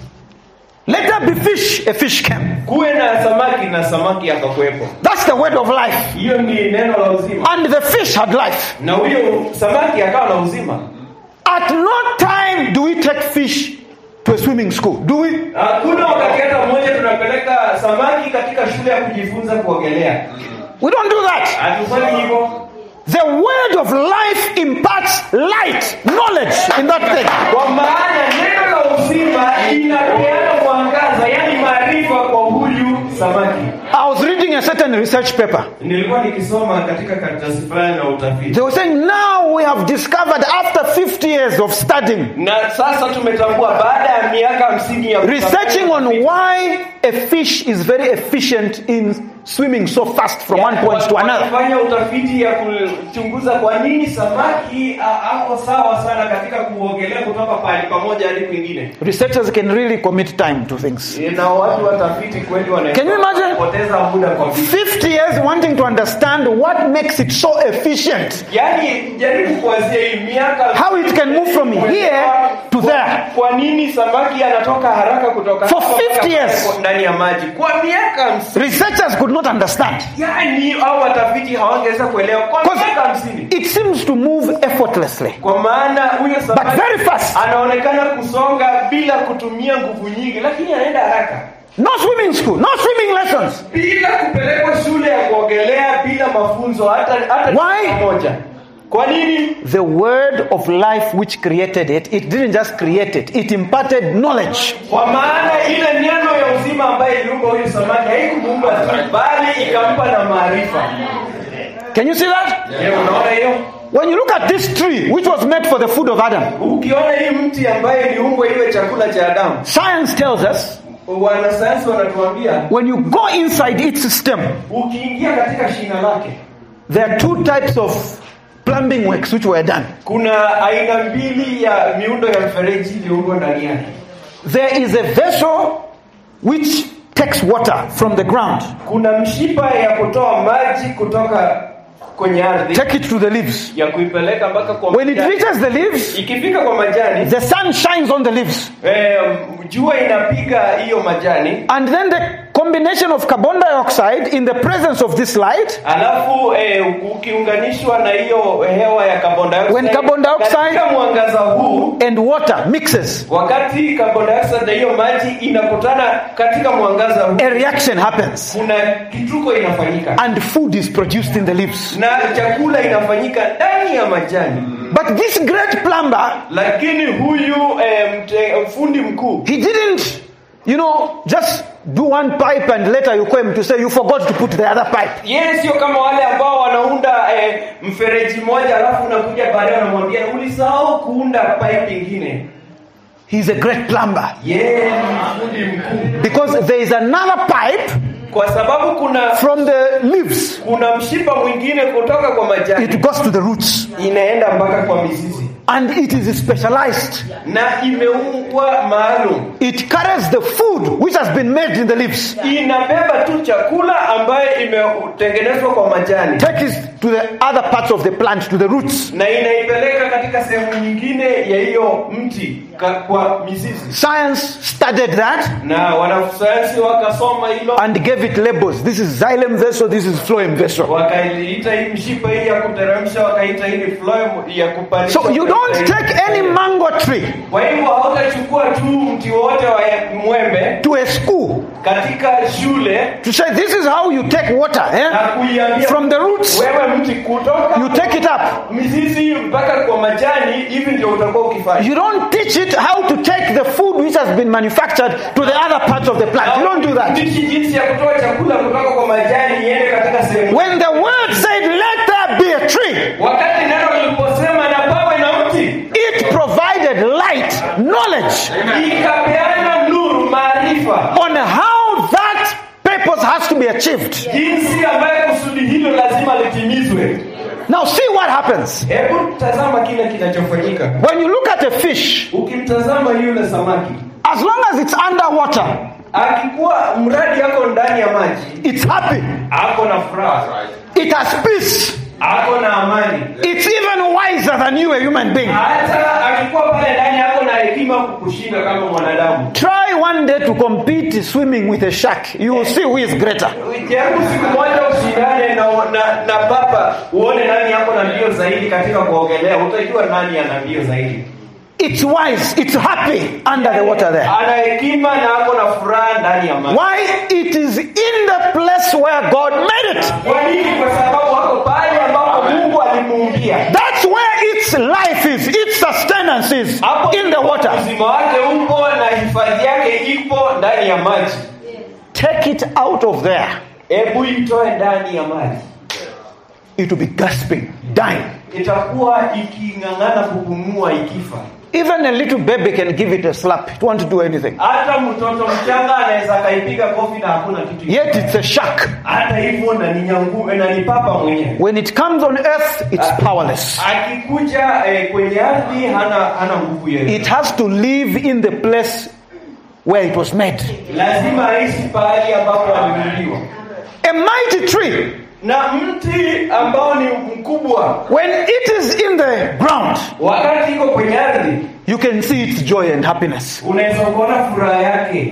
Let there be fish, a fish came. Kuwe na samaki na samaki akakuwepo. That's the word of life. Hiyo ni neno la uzima. And the fish had life. Na huyo samaki akawa na uzima. At no time do we take fish to a swimming school, do we? Hakuna wakati hata mmoja tunapeleka samaki katika shule ya kujifunza kuogelea. We don't do that. Hatufanyi hivyo. The word of life imparts light, knowledge in that thing. Kwa maana neno la uzima linapeana mwangaza, yani maarifa kwa huyu samaki. I was reading a certain research paper. Nilikuwa nikisoma katika karatasi fulani na utafiti. They were saying now we have discovered after fifty years of studying. Na sasa tumetambua baada ya miaka hamsini ya researching on why a fish is very efficient in swimming so fast from one point to another. Fanya utafiti ya kuchunguza kwa nini samaki ako sawa sana katika kuogelea kutoka pale pamoja hadi kwingine. Researchers can really commit time to things. Na watu watafiti kweli wanaweza. Can you imagine? Poteza muda kwa vitu. fifty years wanting to understand what makes it so efficient. Yani jaribu kuanzia hii miaka how it can move from here to there. Kwa nini samaki anatoka haraka kutoka for fifty years ndani ya maji? Kwa miaka hamsini. Researchers could not understand. Yani au watafiti hawangeweza kuelewa kwa miaka hamsini. It seems to move effortlessly. Kwa maana huyo samaki but very fast. Anaonekana kusonga bila kutumia nguvu nyingi, lakini anaenda haraka. No swimming school, no swimming lessons. Bila kupelekwa shule ya kuogelea, bila mafunzo hata hata moja. Kwa nini? The word of life which created it, it didn't just create it, it imparted knowledge. Kwa maana ile neno ya uzima ambaye iliumba huyu samaki haikumuumba bali ikampa na maarifa. Can you see that? Yeah, unaona hiyo? When you look at this tree which was made for the food of Adam. Ukiona hii mti ambaye iliumbwa iwe chakula cha Adamu. Science tells us wanasayansi wanatuambia when you go inside its stem, ukiingia katika shina lake, there are two types of plumbing works which were done. Kuna aina mbili ya miundo ya mfereji iliyoundwa ndani yake. There is a vessel which takes water from the ground. Kuna mshipa ya kutoa maji kutoka kwenye ardhi, take it to the leaves. ya kuipeleka mpaka kwa When it majani. reaches the leaves, Ikifika kwa majani, the sun shines on the leaves. eh, jua inapiga hiyo majani, And then the combination of carbon dioxide in the presence of this light, alafu eh, ukiunganishwa na hiyo hewa ya carbon dioxide, When carbon dioxide- katika mwangaza huu, and water mixes, wakati carbon dioxide na hiyo maji inakutana katika mwangaza huu, a reaction happens. kuna kituko inafanyika And food is produced in the leaves. na chakula inafanyika ndani ya majani. But this great plumber, Lakini huyu eh, mte, fundi mkuu, he didn't, you know, just do one pipe and later you came to say you forgot to put the other pipe. yeye sio kama wale ambao wanaunda eh, mfereji moja alafu unakuja baadaye unamwambia ulisahau kuunda pipe nyingine. He's a great plumber. Yeye ni fundi mkuu, Because there is another pipe kwa sababu kuna from the leaves. kuna mshipa mwingine kutoka kwa majani It goes to the roots. inaenda mpaka kwa mizizi, And it is specialized. na imeungwa maalum, It carries the food which has been made in the leaves. inabeba tu chakula ambayo imetengenezwa kwa majani, Take it to the other parts of the plant, to the roots. na inaipeleka katika sehemu nyingine ya hiyo mti ka, kwa mizizi. Science studied that Na wanasayansi wakasoma hilo, and gave it labels. This is xylem vessel, this is phloem vessel. wakaita hii mshipa hii ya kuteremsha, wakaita hii phloem ya kupandisha. So you don't take any mango tree Kwa hivyo hautachukua tu mti wote wa mwembe to a school katika shule to say this is how you take water na eh? kuiambia From the roots. wewe mti kutoka You take it up. mizizi mpaka kwa majani, hivi ndio utakuwa ukifanya. You don't teach it how to take the food which has been manufactured to the other parts of the plant. You don't do that. Ndichi jinsi ya kutoa chakula kutoka kwa majani iende katika sehemu. When the word said, let there be a tree, Wakati neno liliposema na pawe na mti, it provided light, knowledge ikapeana nuru, maarifa, on how that purpose has to be achieved. jinsi ambayo kusudi hilo lazima litimizwe. Now see what happens. Hebu tazama kile kinachofanyika. When you look at a fish, Ukimtazama yule samaki, as long as it's underwater, akikuwa mradi yako ndani ya maji, it's happy. ako na furaha, It has peace. ako na amani. It's even wiser than you, a human being. Hata akikuwa pale ndani yako na hekima kukushinda kama mwanadamu. Try one day to compete swimming with a shark. You will see who is greater. Jaribu siku moja ushindane na, na, na papa uone nani yako na mbio zaidi katika kuogelea, utajua nani ana mbio zaidi. It's wise. It's happy under the water there. Ana hekima na ako na furaha ndani ya maji. Why? It is in the place where God made it. Kwa nini? Kwa sababu wako pale ambapo Mungu alimuumbia. That's where its life is. Its sustenance is in the water. Uzima wake upo na hifadhi yake ipo ndani ya maji. Take it out of there. Hebu itoe ndani ya maji. It will be gasping, dying. Itakuwa iking'ang'ana kupumua, ikifa. Even a little baby can give it a slap. It won't do anything. Hata mtoto mchanga anaweza kaipiga kofi na hakuna kitu. Yet it's a shark. Hata hivyo na ni nyangu na ni papa mwenyewe. When it comes on earth, it's powerless. Akikuja eh, kwenye ardhi hana hana nguvu yoyote. It has to live in the place where it was made. Lazima aishi pahali ambapo aliumbwa. A mighty tree, Na mti ambao ni mkubwa, when it is in the ground, wakati iko kwenye ardhi, you can see its joy and happiness. unaweza kuona furaha yake.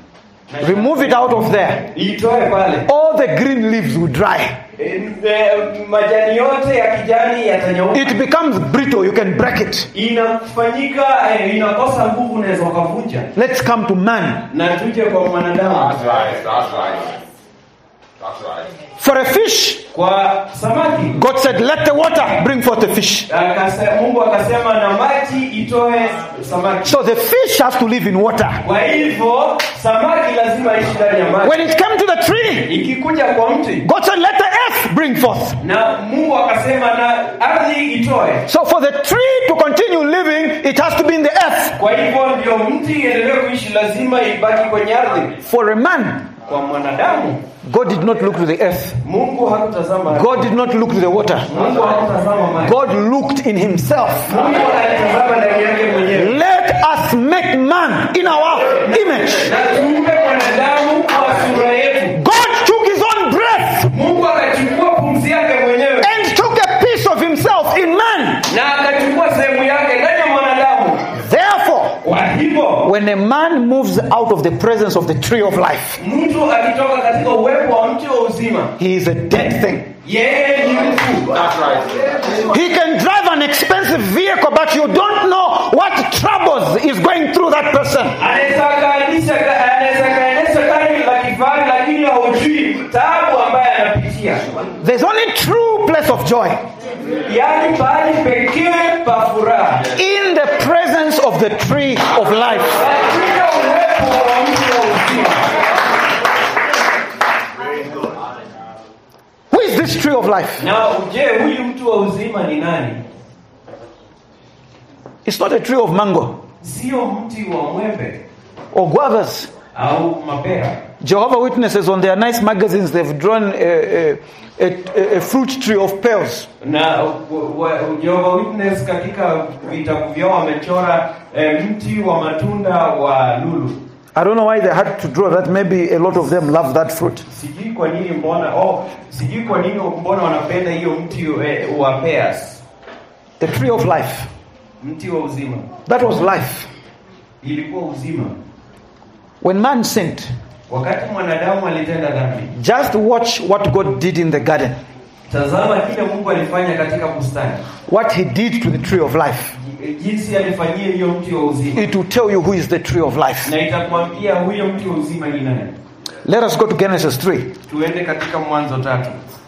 Remove it out of there. Itoe pale. All the green leaves will dry. E, e, majani yote ya kijani yatanyauka. It becomes brittle. You can break it. Inafanyika e, inakosa nguvu, unaweza kuvunja. Let's come to man. Na tuje kwa mwanadamu. That's right. That's right. That's right. For a fish, Kwa samaki, God said, let the water bring forth the fish. akasema, Mungu akasema na maji itoe samaki. So the fish has to live in water. Kwa hivyo samaki lazima aishi ndani ya maji. When it came to the tree, Ikikuja kwa mti, God said, let the earth bring forth. na Mungu akasema na ardhi itoe. So for the tree to continue living, it has to be in the earth. Kwa hivyo ndio mti iendelee kuishi, lazima ibaki kwenye ardhi. For a man, Kwa mwanadamu, God did not look to the earth. Mungu hakutazama. God did not look to the water. Mungu hakutazama maji. God looked in himself. Mungu alitazama ndani yake mwenyewe. Let us make man in our image. Na tuumbe mwanadamu kwa sura yetu. God took his own breath Mungu akachukua pumzi yake mwenyewe and When a man moves out of the presence of the tree of life, Mtu akitoka katika uwepo wa mti wa uzima, he is a dead thing. yeye ni mfu. That's right. He can drive an expensive vehicle, but you don't know what troubles is going through that person. Anaweza kaendesha anaweza kaendesha gari la kifahari, lakini haujui taabu ambayo anapitia. There's only true place of joy Yaani pahali pekee pa furaha, in the presence of the tree of life. katika uwepo wa mti wa uzima. Who is this tree of life? Na je, huyu mtu wa uzima ni nani? It's not a tree of mango Sio mti wa mwembe or guavas. au mapera. Jehovah Witnesses, on their nice magazines, they've drawn a, a, a, a fruit tree of pearls. Na Jehovah Witness katika vitabu vyao wamechora eh, mti wa matunda wa lulu. I don't know why they had to draw that. Maybe a lot of them love that fruit. Sijui kwa nini mbona oh sijui kwa nini mbona wanapenda hiyo mti eh, wa pears. The tree of life. Mti wa uzima. That was life. Ilikuwa uzima. When man sinned, Wakati mwanadamu alitenda dhambi, just watch what God did in the garden. tazama kile Mungu alifanya katika bustani. What he did to the tree of life. Jinsi alifanyia hiyo mti wa uzima. It will tell you who is the tree of life. Na itakwambia huyo mti wa uzima ni nani. Let us go to Genesis three. Tuende katika Mwanzo tatu.